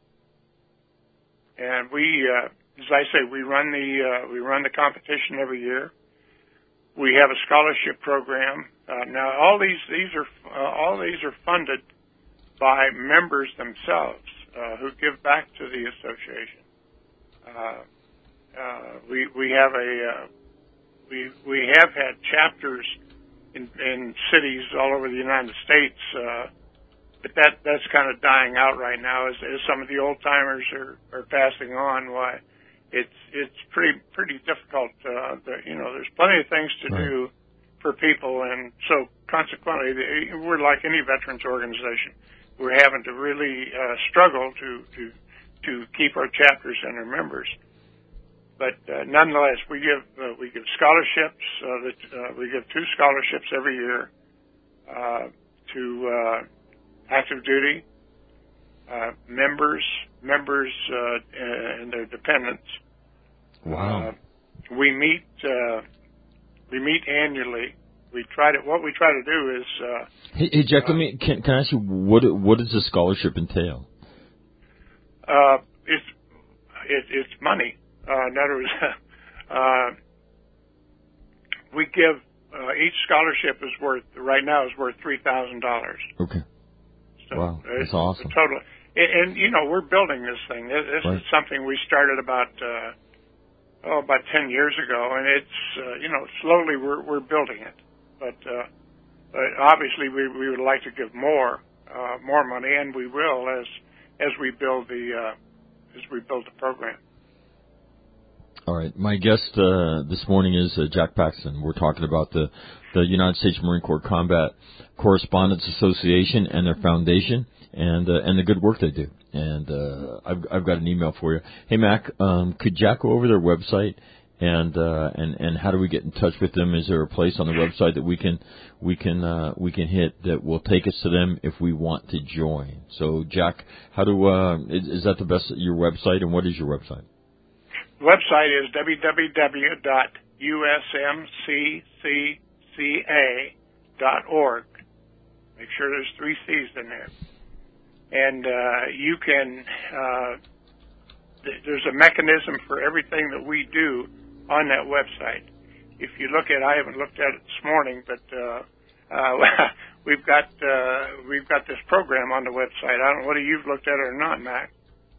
And we, uh, as I say, we run the, uh, we run the competition every year. We have a scholarship program. Uh, now all these, these are, uh, all these are funded by members themselves, uh, who give back to the association. Uh, uh, we, we have a, uh, we, we have had chapters in, in cities all over the United States, uh, but that, that's kind of dying out right now as, as some of the old timers are, are passing on. Why it's, it's pretty, pretty difficult. Uh, the, you know, there's plenty of things to right. do for people. And so consequently, we're like any veterans organization. We're having to really, uh, struggle to, to, to keep our chapters and our members. But, uh, nonetheless, we give, uh, we give scholarships, uh, that, uh, we give two scholarships every year, uh, to, uh, active duty, uh, members, members, uh, and their dependents. Wow. Uh, we meet, uh, we meet annually. We try to, what we try to do is, uh, Hey, hey Jack, uh, let me, can, can I ask you, what, what does the scholarship entail? Uh, it's, it, it's money. Uh, in other words, uh, we give, uh, each scholarship is worth, right now is worth three thousand dollars. Okay. So wow, that's awesome. Total. and, and you know, we're building this thing. This, this right. is something we started about uh, oh about ten years ago, and it's uh, you know slowly we're we're building it. But uh, but obviously we we would like to give more uh, more money, and we will as as we build the uh, as we build the program. All right. My guest uh, this morning is uh, Jack Paxton. We're talking about the, the United States Marine Corps Combat Correspondence Association and their foundation and uh, and the good work they do. And uh, I've, I've got an email for you. Hey, Mac, um, could Jack go over their website and uh, and and how do we get in touch with them? Is there a place on the website that we can we can uh, we can hit that will take us to them if we want to join? So, Jack, how do uh, is, is that the best your website, and what is your website? The website is w w w dot u s m c c c a dot org. Make sure there's three C's in there. And uh, you can, uh, th- there's a mechanism for everything that we do on that website. If you look at, I haven't looked at it this morning, but uh, uh, we've got uh, we've got this program on the website. I don't know whether you've looked at it or not, Mac.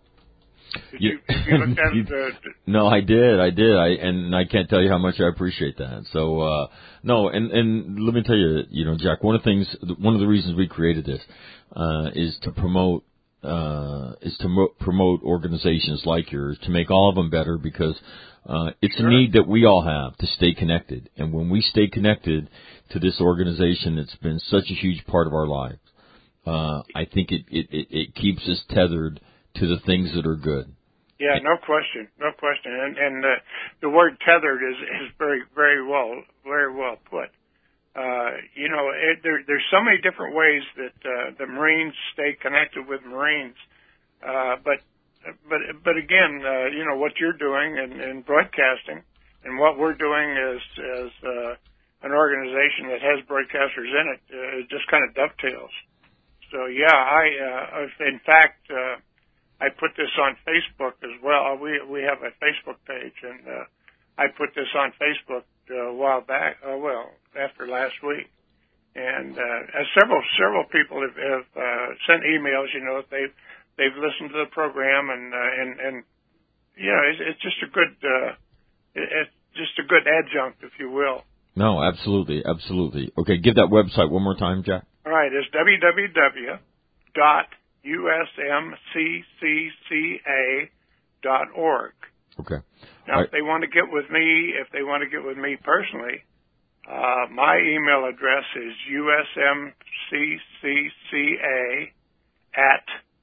Did you, did you look at it? Uh, no, I did, I did, I and I can't tell you how much I appreciate that. So, uh, no, and and let me tell you, you know, Jack, one of the things, one of the reasons we created this uh, is to promote, uh, is to mo- promote organizations like yours, to make all of them better, because uh, it's sure. a need that we all have to stay connected, and when we stay connected to this organization that's been such a huge part of our lives, uh, I think it, it it it keeps us tethered to the things that are good. Yeah, no question, no question. And, and uh, the word tethered is, is very, very well, very well put. Uh, you know, it, there, there's so many different ways that uh, the Marines stay connected with Marines. Uh, but, but, but again, uh, you know, what you're doing in, in broadcasting and what we're doing as, as uh, an organization that has broadcasters in it, uh, it just kind of dovetails. So, yeah, I, uh, in fact, uh, I put this on Facebook as well. We we have a Facebook page, and uh, I put this on Facebook uh, a while back. Uh, well, after last week, and uh, as several several people have, have uh, sent emails. You know, they've they've listened to the program, and uh, and and you know, it's, it's just a good uh, it, it's just a good adjunct, if you will. No, absolutely, absolutely. Okay, give that website one more time, Jack. All right, it's w w w dot u s m c c c a dot org. Okay. Now, right. if they want to get with me, if they want to get with me personally, uh, my email address is u s m c c c a at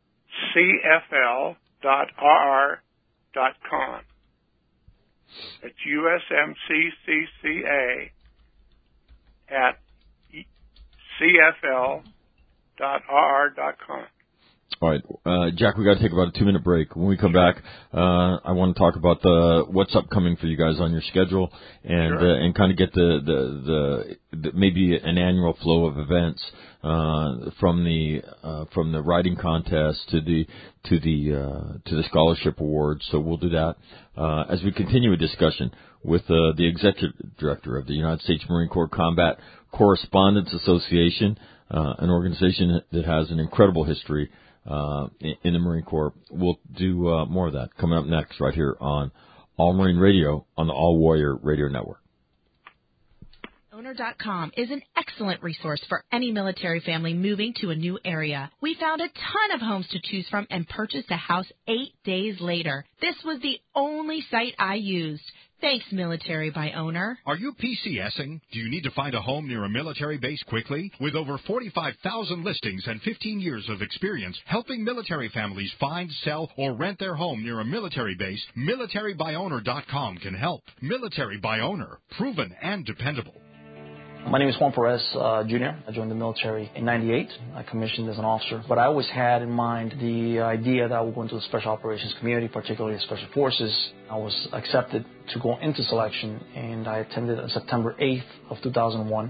c f l dot r r dot com. It's u s m c c c a at c f l dot r r dot com. All right, uh, Jack, we got to take about a two-minute break. When we come back, uh, I want to talk about the what's upcoming for you guys on your schedule, and sure. uh, and kind of get the the, the the maybe an annual flow of events uh, from the uh, from the writing contest to the to the uh, to the scholarship awards. So we'll do that uh, as we continue a discussion with uh, the executive director of the United States Marine Corps Combat Correspondence Association, uh, an organization that has an incredible history Uh, in, in the Marine Corps. We'll do uh, more of that coming up next right here on All Marine Radio on the All Warrior Radio Network. Owner dot com is an excellent resource for any military family moving to a new area. We found a ton of homes to choose from and purchased a house eight days later. This was the only site I used. Thanks, Military by Owner. Are you PCSing? Do you need to find a home near a military base quickly? With over forty-five thousand listings and fifteen years of experience helping military families find, sell, or rent their home near a military base, Military by Owner dot com can help. Military by Owner, proven and dependable. My name is Juan Perez, uh, Junior I joined the military in ninety-eight. I commissioned as an officer. But I always had in mind the idea that I would go into the Special Operations community, particularly Special Forces. I was accepted to go into selection, and I attended on September eighth of two thousand one.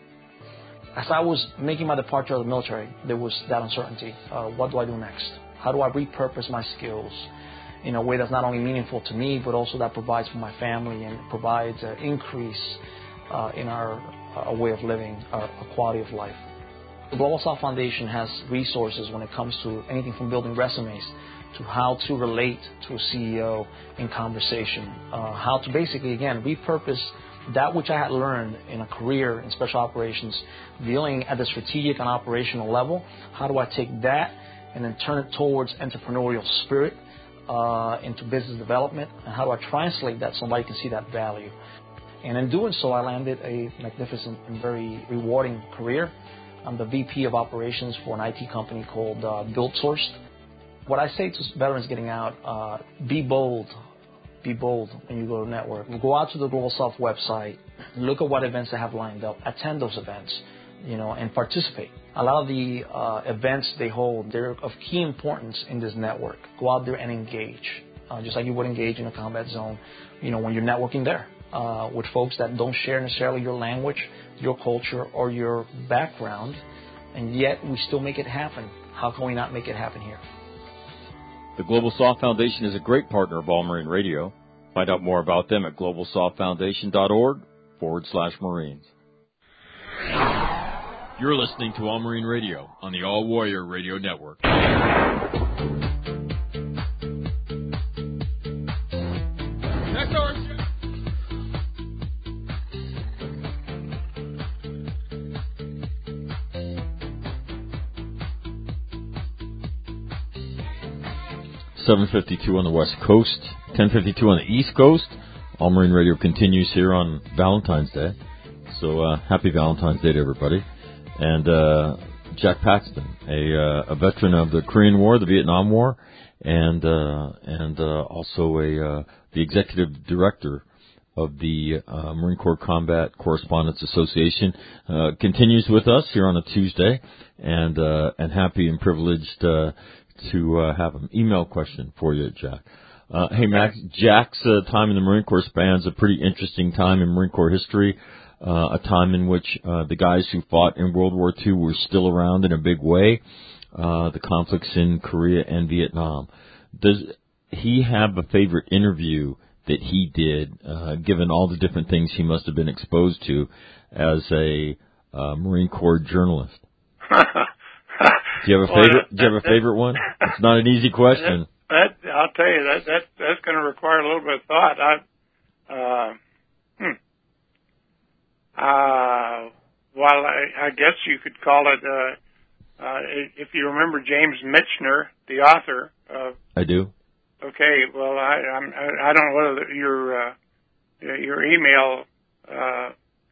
As I was making my departure of the military, there was that uncertainty. Uh, what do I do next? How do I repurpose my skills in a way that's not only meaningful to me, but also that provides for my family and provides an increase uh, in our a way of living, a quality of life. The Global South Foundation has resources when it comes to anything from building resumes to how to relate to a C E O in conversation, uh, how to basically, again, repurpose that which I had learned in a career in special operations, dealing at the strategic and operational level. How do I take that and then turn it towards entrepreneurial spirit, uh, into business development, and how do I translate that so somebody can see that value? And in doing so, I landed a magnificent and very rewarding career. I'm the V P of operations for an I T company called uh, BuildSource. What I say to veterans getting out, uh, be bold. Be bold when you go to network. Go out to the Global South website, look at what events they have lined up, attend those events, you know, and participate. A lot of the uh, events they hold, they're of key importance in this network. Go out there and engage, uh, just like you would engage in a combat zone, you know, when you're networking there uh, with folks that don't share necessarily your language, your culture, or your background, and yet we still make it happen. How can we not make it happen here? The Global Soft Foundation is a great partner of All Marine Radio. Find out more about them at globalsoftfoundation.org forward slash Marines. You're listening to All Marine Radio on the All Warrior Radio Network. Next orange. seven fifty-two on the West Coast, ten fifty-two on the East Coast. All Marine Radio continues here on Valentine's Day. So uh, happy Valentine's Day to everybody. And uh, Jack Paxton, a, uh, a veteran of the Korean War, the Vietnam War, and uh, and uh, also a uh, the executive director of the uh, Marine Corps Combat Correspondents Association, uh, continues with us here on a Tuesday, and uh, and happy and privileged uh, to uh, have an email question for you, Jack. Uh, hey, Max, Jack's uh, time in the Marine Corps spans a pretty interesting time in Marine Corps history, uh, a time in which uh, the guys who fought in World War Two were still around in a big way, uh, the conflicts in Korea and Vietnam. Does he have a favorite interview that he did, uh, given all the different things he must have been exposed to as a uh, Marine Corps journalist? Do you have a favorite? Do you have a favorite one? It's not an easy question. That, that I'll tell you that that that's going to require a little bit of thought. I, uh, hmm. Uh, well, I, I guess you could call it. Uh, uh, if you remember James Michener, the author. Of, I do. Okay. Well, I I'm, I don't know whether your uh, your email uh,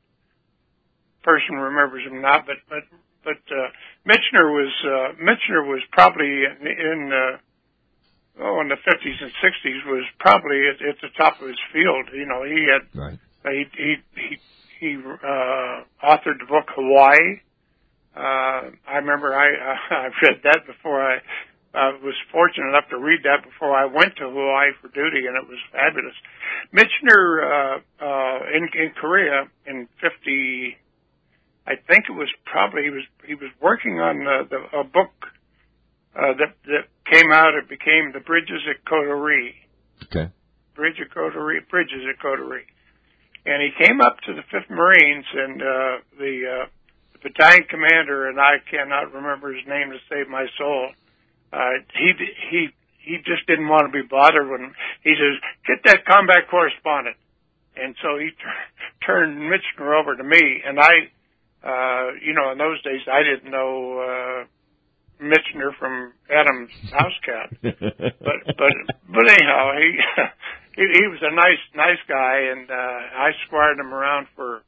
person remembers him or not, but but. But uh, Michener was uh, Michener was probably in, in uh, oh in the fifties and sixties was probably at, at the top of his field. You know, he had right. he he he, he uh, authored the book Hawaii. Uh, I remember I uh, I read that before I uh, was fortunate enough to read that before I went to Hawaii for duty, and it was fabulous. Michener uh, uh, in in Korea in fifty. I think it was probably he was he was working on uh, the, a book uh, that that came out. It became The Bridges at Coterie. Okay. Bridge at Coterie, Bridges at Coterie, and he came up to the Fifth Marines, and uh, the, uh, the battalion commander, and I cannot remember his name to save my soul. Uh, he he he just didn't want to be bothered when he says, "Get that combat correspondent," and so he t- turned Michener over to me, and I. Uh, you know, in those days, I didn't know, uh, Michener from Adam's House Cat. but, but, but anyhow, he, he, he was a nice, nice guy, and, uh, I squired him around for,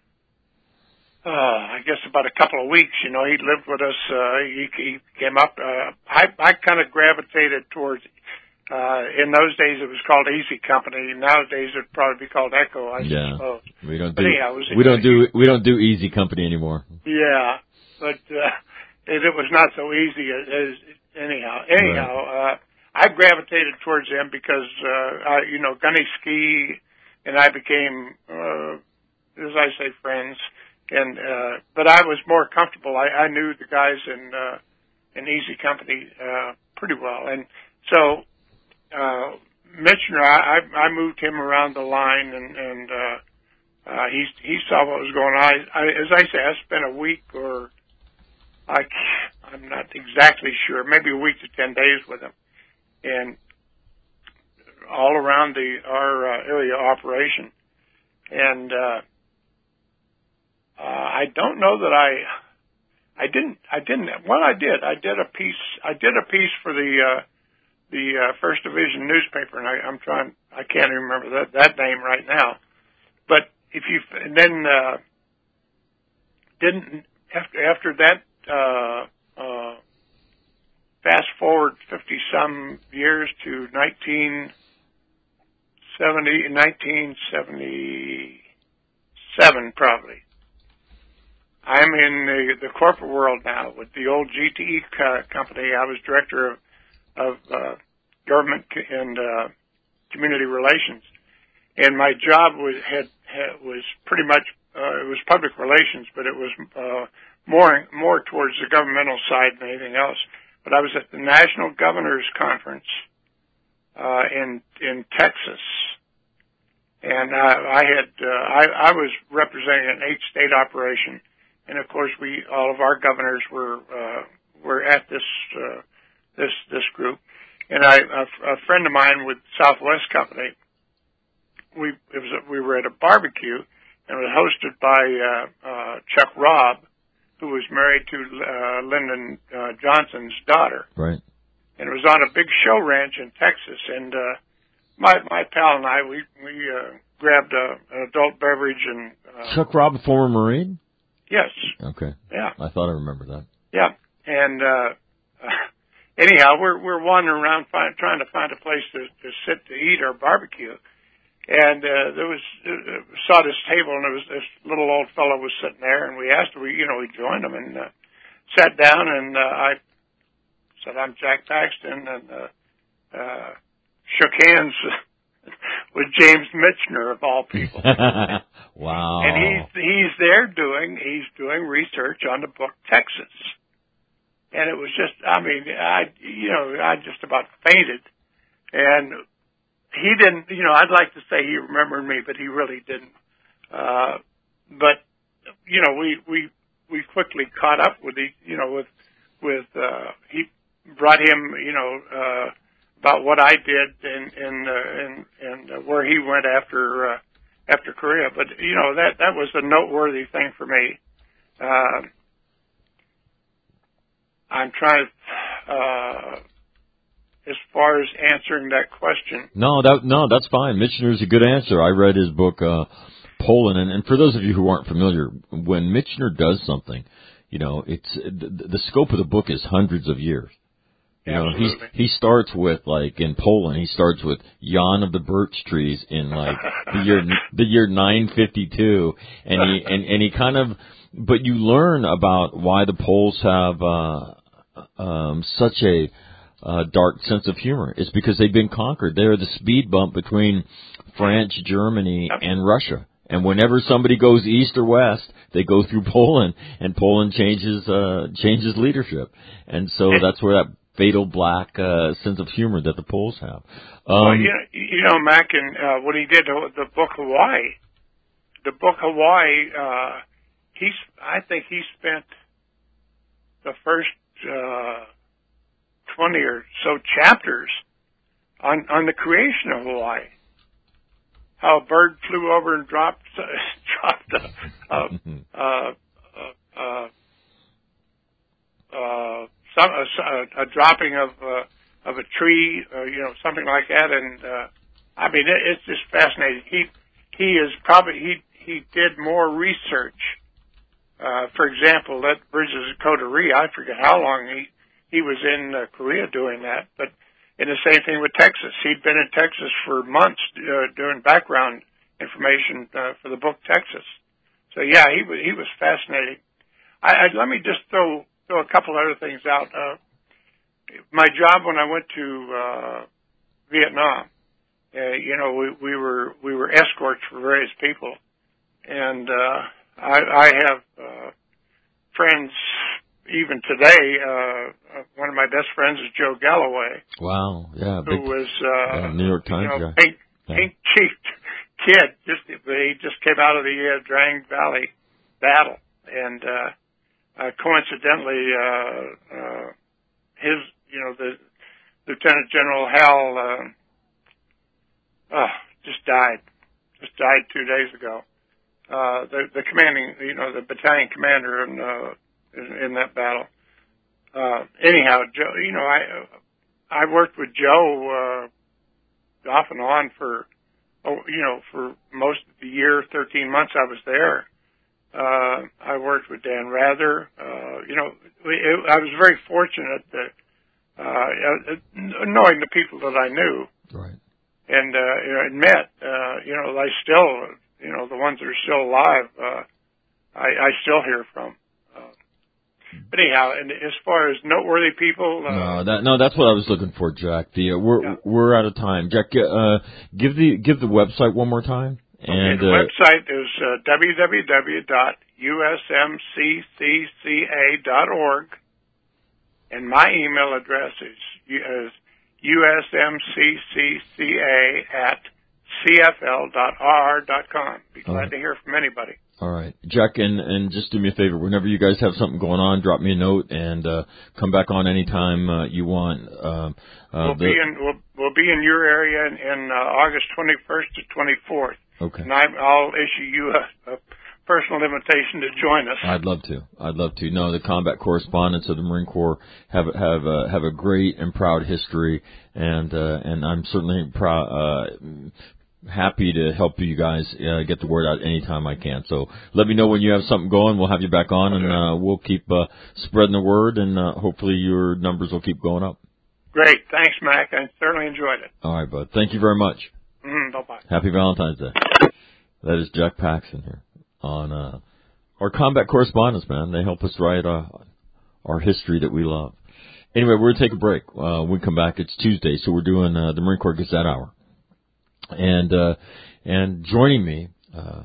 uh, I guess about a couple of weeks. You know, he lived with us, uh, he, he came up, uh, I, I kind of gravitated towards, Uh, in those days, it was called Easy Company. Nowadays, it'd probably be called Echo, I yeah. suppose. We don't but do anyhow, it was, we don't do we don't do Easy Company anymore. Yeah, but uh, it, it was not so easy as, as anyhow. Anyhow, right. uh, I gravitated towards them because uh, I, you know, Gunny Ski and I became, uh, as I say, friends. And uh, but I was more comfortable. I, I knew the guys in uh, in Easy Company uh, pretty well, and so. Uh, Michener, I, I moved him around the line, and, and uh, uh, he he saw what was going on. I, I, as I say, I spent a week or I, I'm not exactly sure, maybe a week to ten days with him. And all around the our uh, area operation. And uh, uh, I don't know that I, I didn't, I didn't, well, I did. I did a piece, I did a piece for the, uh, the uh, First Division newspaper, and I, I'm trying, I can't even remember that, that name right now. But if you, and then, uh, didn't, after, after that, uh, uh, fast forward fifty some years to nineteen seventy, nineteen seventy-seven probably. I'm in the, the corporate world now with the old G T E co- company. I was director of, of uh, government and uh, community relations, and my job was had, had was pretty much uh, it was public relations, but it was uh, more more towards the governmental side than anything else. But I was at the National Governors Conference uh, in in Texas, and uh, I had uh, I, I was representing an eight state operation, and of course we all of our governors were uh, were at this uh, this this group, and I a, a friend of mine with Southwest Company, we it was a, we were at a barbecue, and it was hosted by uh, uh, Chuck Robb, who was married to uh, Lyndon uh, Johnson's daughter. Right. And it was on a big show ranch in Texas. And uh, my my pal and I, we we uh, grabbed a, an adult beverage and... Uh, Chuck Robb, a former Marine? Yes. Okay. Yeah. I thought I remembered that. Yeah. And uh, anyhow, we're we're wandering around find, trying to find a place to, to sit to eat our barbecue. And uh, there was uh, saw this table, and there was this little old fellow was sitting there, and we asked, we you know we joined him and uh, sat down, and uh, I said, "I'm Jack Paxton," and uh, uh, shook hands with James Michener of all people. Wow! And he's he's there doing he's doing research on the book Texas, and it was just I mean I you know I just about fainted, and. He didn't, you know, I'd like to say he remembered me, but he really didn't. Uh, but, you know, we, we, we quickly caught up with the, you know, with, with, uh, he brought him, you know, uh, about what I did and, and, uh, and, and uh, where he went after, uh, after Korea. But, you know, that, that was a noteworthy thing for me. Uh, I'm trying to, uh, as far as answering that question. No, that no, that's fine. Michener's a good answer. I read his book, uh, Poland, and, and for those of you who aren't familiar, when Michener does something, you know, it's the, the scope of the book is hundreds of years. You know, Absolutely. he he starts with like in Poland, he starts with Jan of the Birch Trees in like the year the year nine fifty-two, and he and, and he kind of, but you learn about why the Poles have uh, um, such a Uh, dark sense of humor. It's because they've been conquered. They're the speed bump between France, Germany, and Russia. And whenever somebody goes east or west, they go through Poland, and Poland changes uh, changes leadership. And so that's where that fatal black uh, sense of humor that the Poles have. Um, well, you know, you know, Mac, and uh, what he did to the book Hawaii, the book Hawaii, uh, he's I think he spent the first. Uh, twenty or so chapters on on the creation of Hawaii. How a bird flew over and dropped uh, dropped a a, a, a, a, some, a, a dropping of uh, of a tree, uh, you know, something like that. And uh, I mean, it, it's just fascinating. He he is probably he he did more research. Uh, for example, that Bridges of Coterie, I forget how long he. He was in uh, Korea doing that, but in the same thing with Texas. He'd been in Texas for months uh, doing background information uh, for the book Texas. So yeah, he was he was fascinating. I, I, let me just throw throw a couple other things out. Uh, my job when I went to uh, Vietnam, uh, you know, we, we were we were escorts for various people, and uh, I, I have uh, friends. Even today, uh, one of my best friends is Joe Galloway. Wow, yeah, who big, was uh, yeah, New York Times you know, guy. pink, yeah. pink-cheeked kid. Just he just came out of the uh, Drang Valley battle, and uh, uh, coincidentally, uh, uh, his, you know, the Lieutenant General Hal, uh, oh, just died, just died two days ago. Uh, the, the commanding, you know, the battalion commander in, uh, in, in that battle. Uh, anyhow, Joe, you know, I, I worked with Joe, uh, off and on for, oh, you know, for most of the year, thirteen months I was there. Uh, I worked with Dan Rather. Uh, you know, it, I was very fortunate that, uh, knowing the people that I knew. Right. And, uh, you know, and met, uh, you know, I still, you know, the ones that are still alive, uh, I, I still hear from. But anyhow, and as far as noteworthy people, uh, no, that no, that's what I was looking for, Jack. The uh, we're yeah. we're out of time. Jack, uh, give the give the website one more time. And okay, the uh, website is uh, w w w dot u s m c c c a dot org, and my email address is, is u s m c c c a at c f l dot r r dot com. Be glad right. to hear from anybody. All right, Jack, and, and just do me a favor. Whenever you guys have something going on, drop me a note and uh, come back on anytime uh, you want. Uh, uh, we'll the, be in we'll, we'll be in your area in, in uh, August twenty-first to twenty-fourth. Okay. And I, I'll issue you a, a personal invitation to join us. I'd love to. I'd love to. No, the combat correspondents of the Marine Corps have have uh, have a great and proud history, and uh, and I'm certainly proud. Uh, happy to help you guys uh, get the word out anytime I can. So let me know when you have something going. We'll have you back on, and uh, we'll keep uh, spreading the word, and uh, hopefully your numbers will keep going up. Great. Thanks, Mac. I certainly enjoyed it. All right, bud. Thank you very much. Mm, bye-bye. Happy Valentine's Day. That is Jack Paxton here on uh, our combat correspondents, man. They help us write uh, our history that we love. Anyway, we're going to take a break. Uh, when we come back, it's Tuesday, so we're doing uh, the Marine Corps Gazette Hour. And uh, and joining me uh,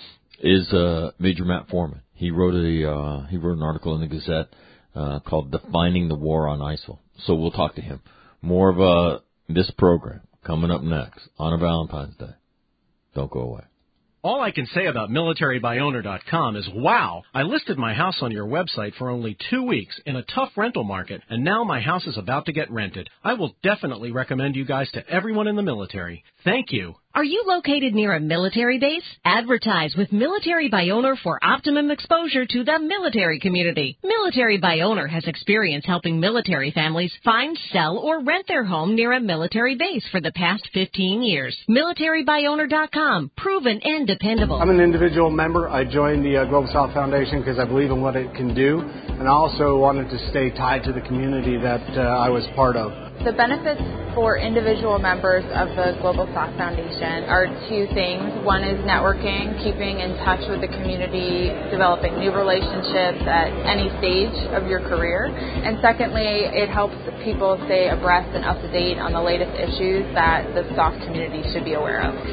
is uh, Major Matt Foreman. He wrote a uh, he wrote an article in the Gazette uh, called "Defining the War on I S I L." So we'll talk to him. More of uh, this program coming up next on a Valentine's Day. Don't go away. All I can say about military by owner dot com is, wow, I listed my house on your website for only two weeks in a tough rental market, and now my house is about to get rented. I will definitely recommend you guys to everyone in the military. Thank you. Are you located near a military base? Advertise with Military by Owner for optimum exposure to the military community. Military by Owner has experience helping military families find, sell, or rent their home near a military base for the past fifteen years. military by owner dot com. Proven and dependable. I'm an individual member. I joined the uh, Global South Foundation because I believe in what it can do, and I also wanted to stay tied to the community that uh, I was part of. The benefits for individual members of the Global South Foundation are two things. One is networking, keeping in touch with the community, developing new relationships at any stage of your career. And secondly, it helps people stay abreast and up to date on the latest issues that the S O F community should be aware of.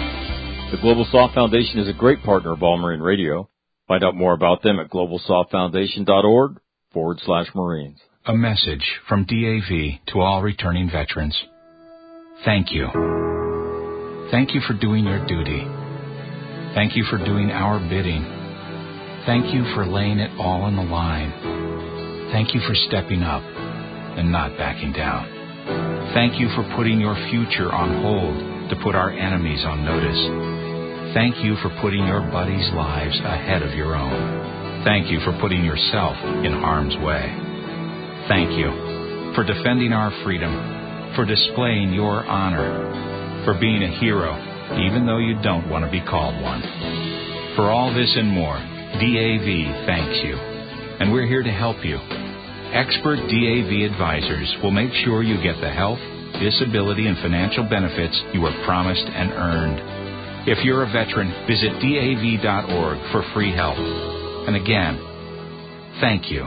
The Global S O F Foundation is a great partner of All Marine Radio. Find out more about them at global soft foundation dot org forward slash Marines. A message from D A V to all returning veterans. Thank you. Thank you for doing your duty. Thank you for doing our bidding. Thank you for laying it all on the line. Thank you for stepping up and not backing down. Thank you for putting your future on hold to put our enemies on notice. Thank you for putting your buddies' lives ahead of your own. Thank you for putting yourself in harm's way. Thank you for defending our freedom, for displaying your honor, for being a hero, even though you don't want to be called one. For all this and more, D A V thanks you, and we're here to help you. Expert D A V advisors will make sure you get the health, disability, and financial benefits you were promised and earned. If you're a veteran, visit D A V dot org for free help. And again, thank you.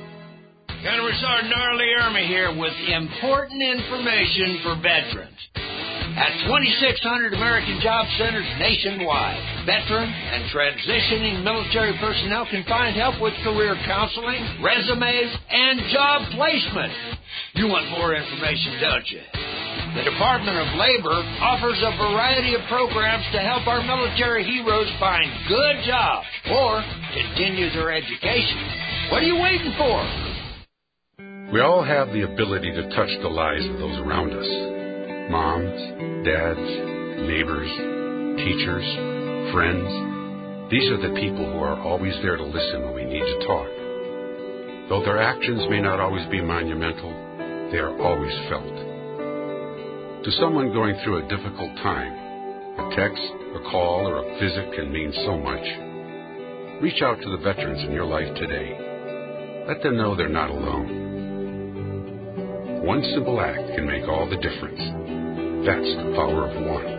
Gunnery Sergeant Arlie Ermy here with important information for veterans. At twenty-six hundred American Job Centers nationwide, veteran and transitioning military personnel can find help with career counseling, resumes, and job placement. You want more information, don't you? The Department of Labor offers a variety of programs to help our military heroes find good jobs or continue their education. What are you waiting for? We all have the ability to touch the lives of those around us. Moms, dads, neighbors, teachers, friends. These are the people who are always there to listen when we need to talk. Though their actions may not always be monumental, they are always felt. To someone going through a difficult time, a text, a call, or a visit can mean so much. Reach out to the veterans in your life today. Let them know they're not alone. One simple act can make all the difference. That's the power of one.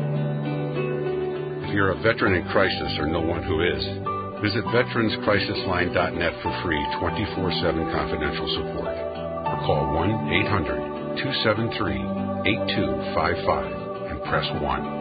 If you're a veteran in crisis or know one who is, visit veterans crisis line dot net for free twenty-four seven confidential support. Or call one eight hundred two seven three eight two five five and press one.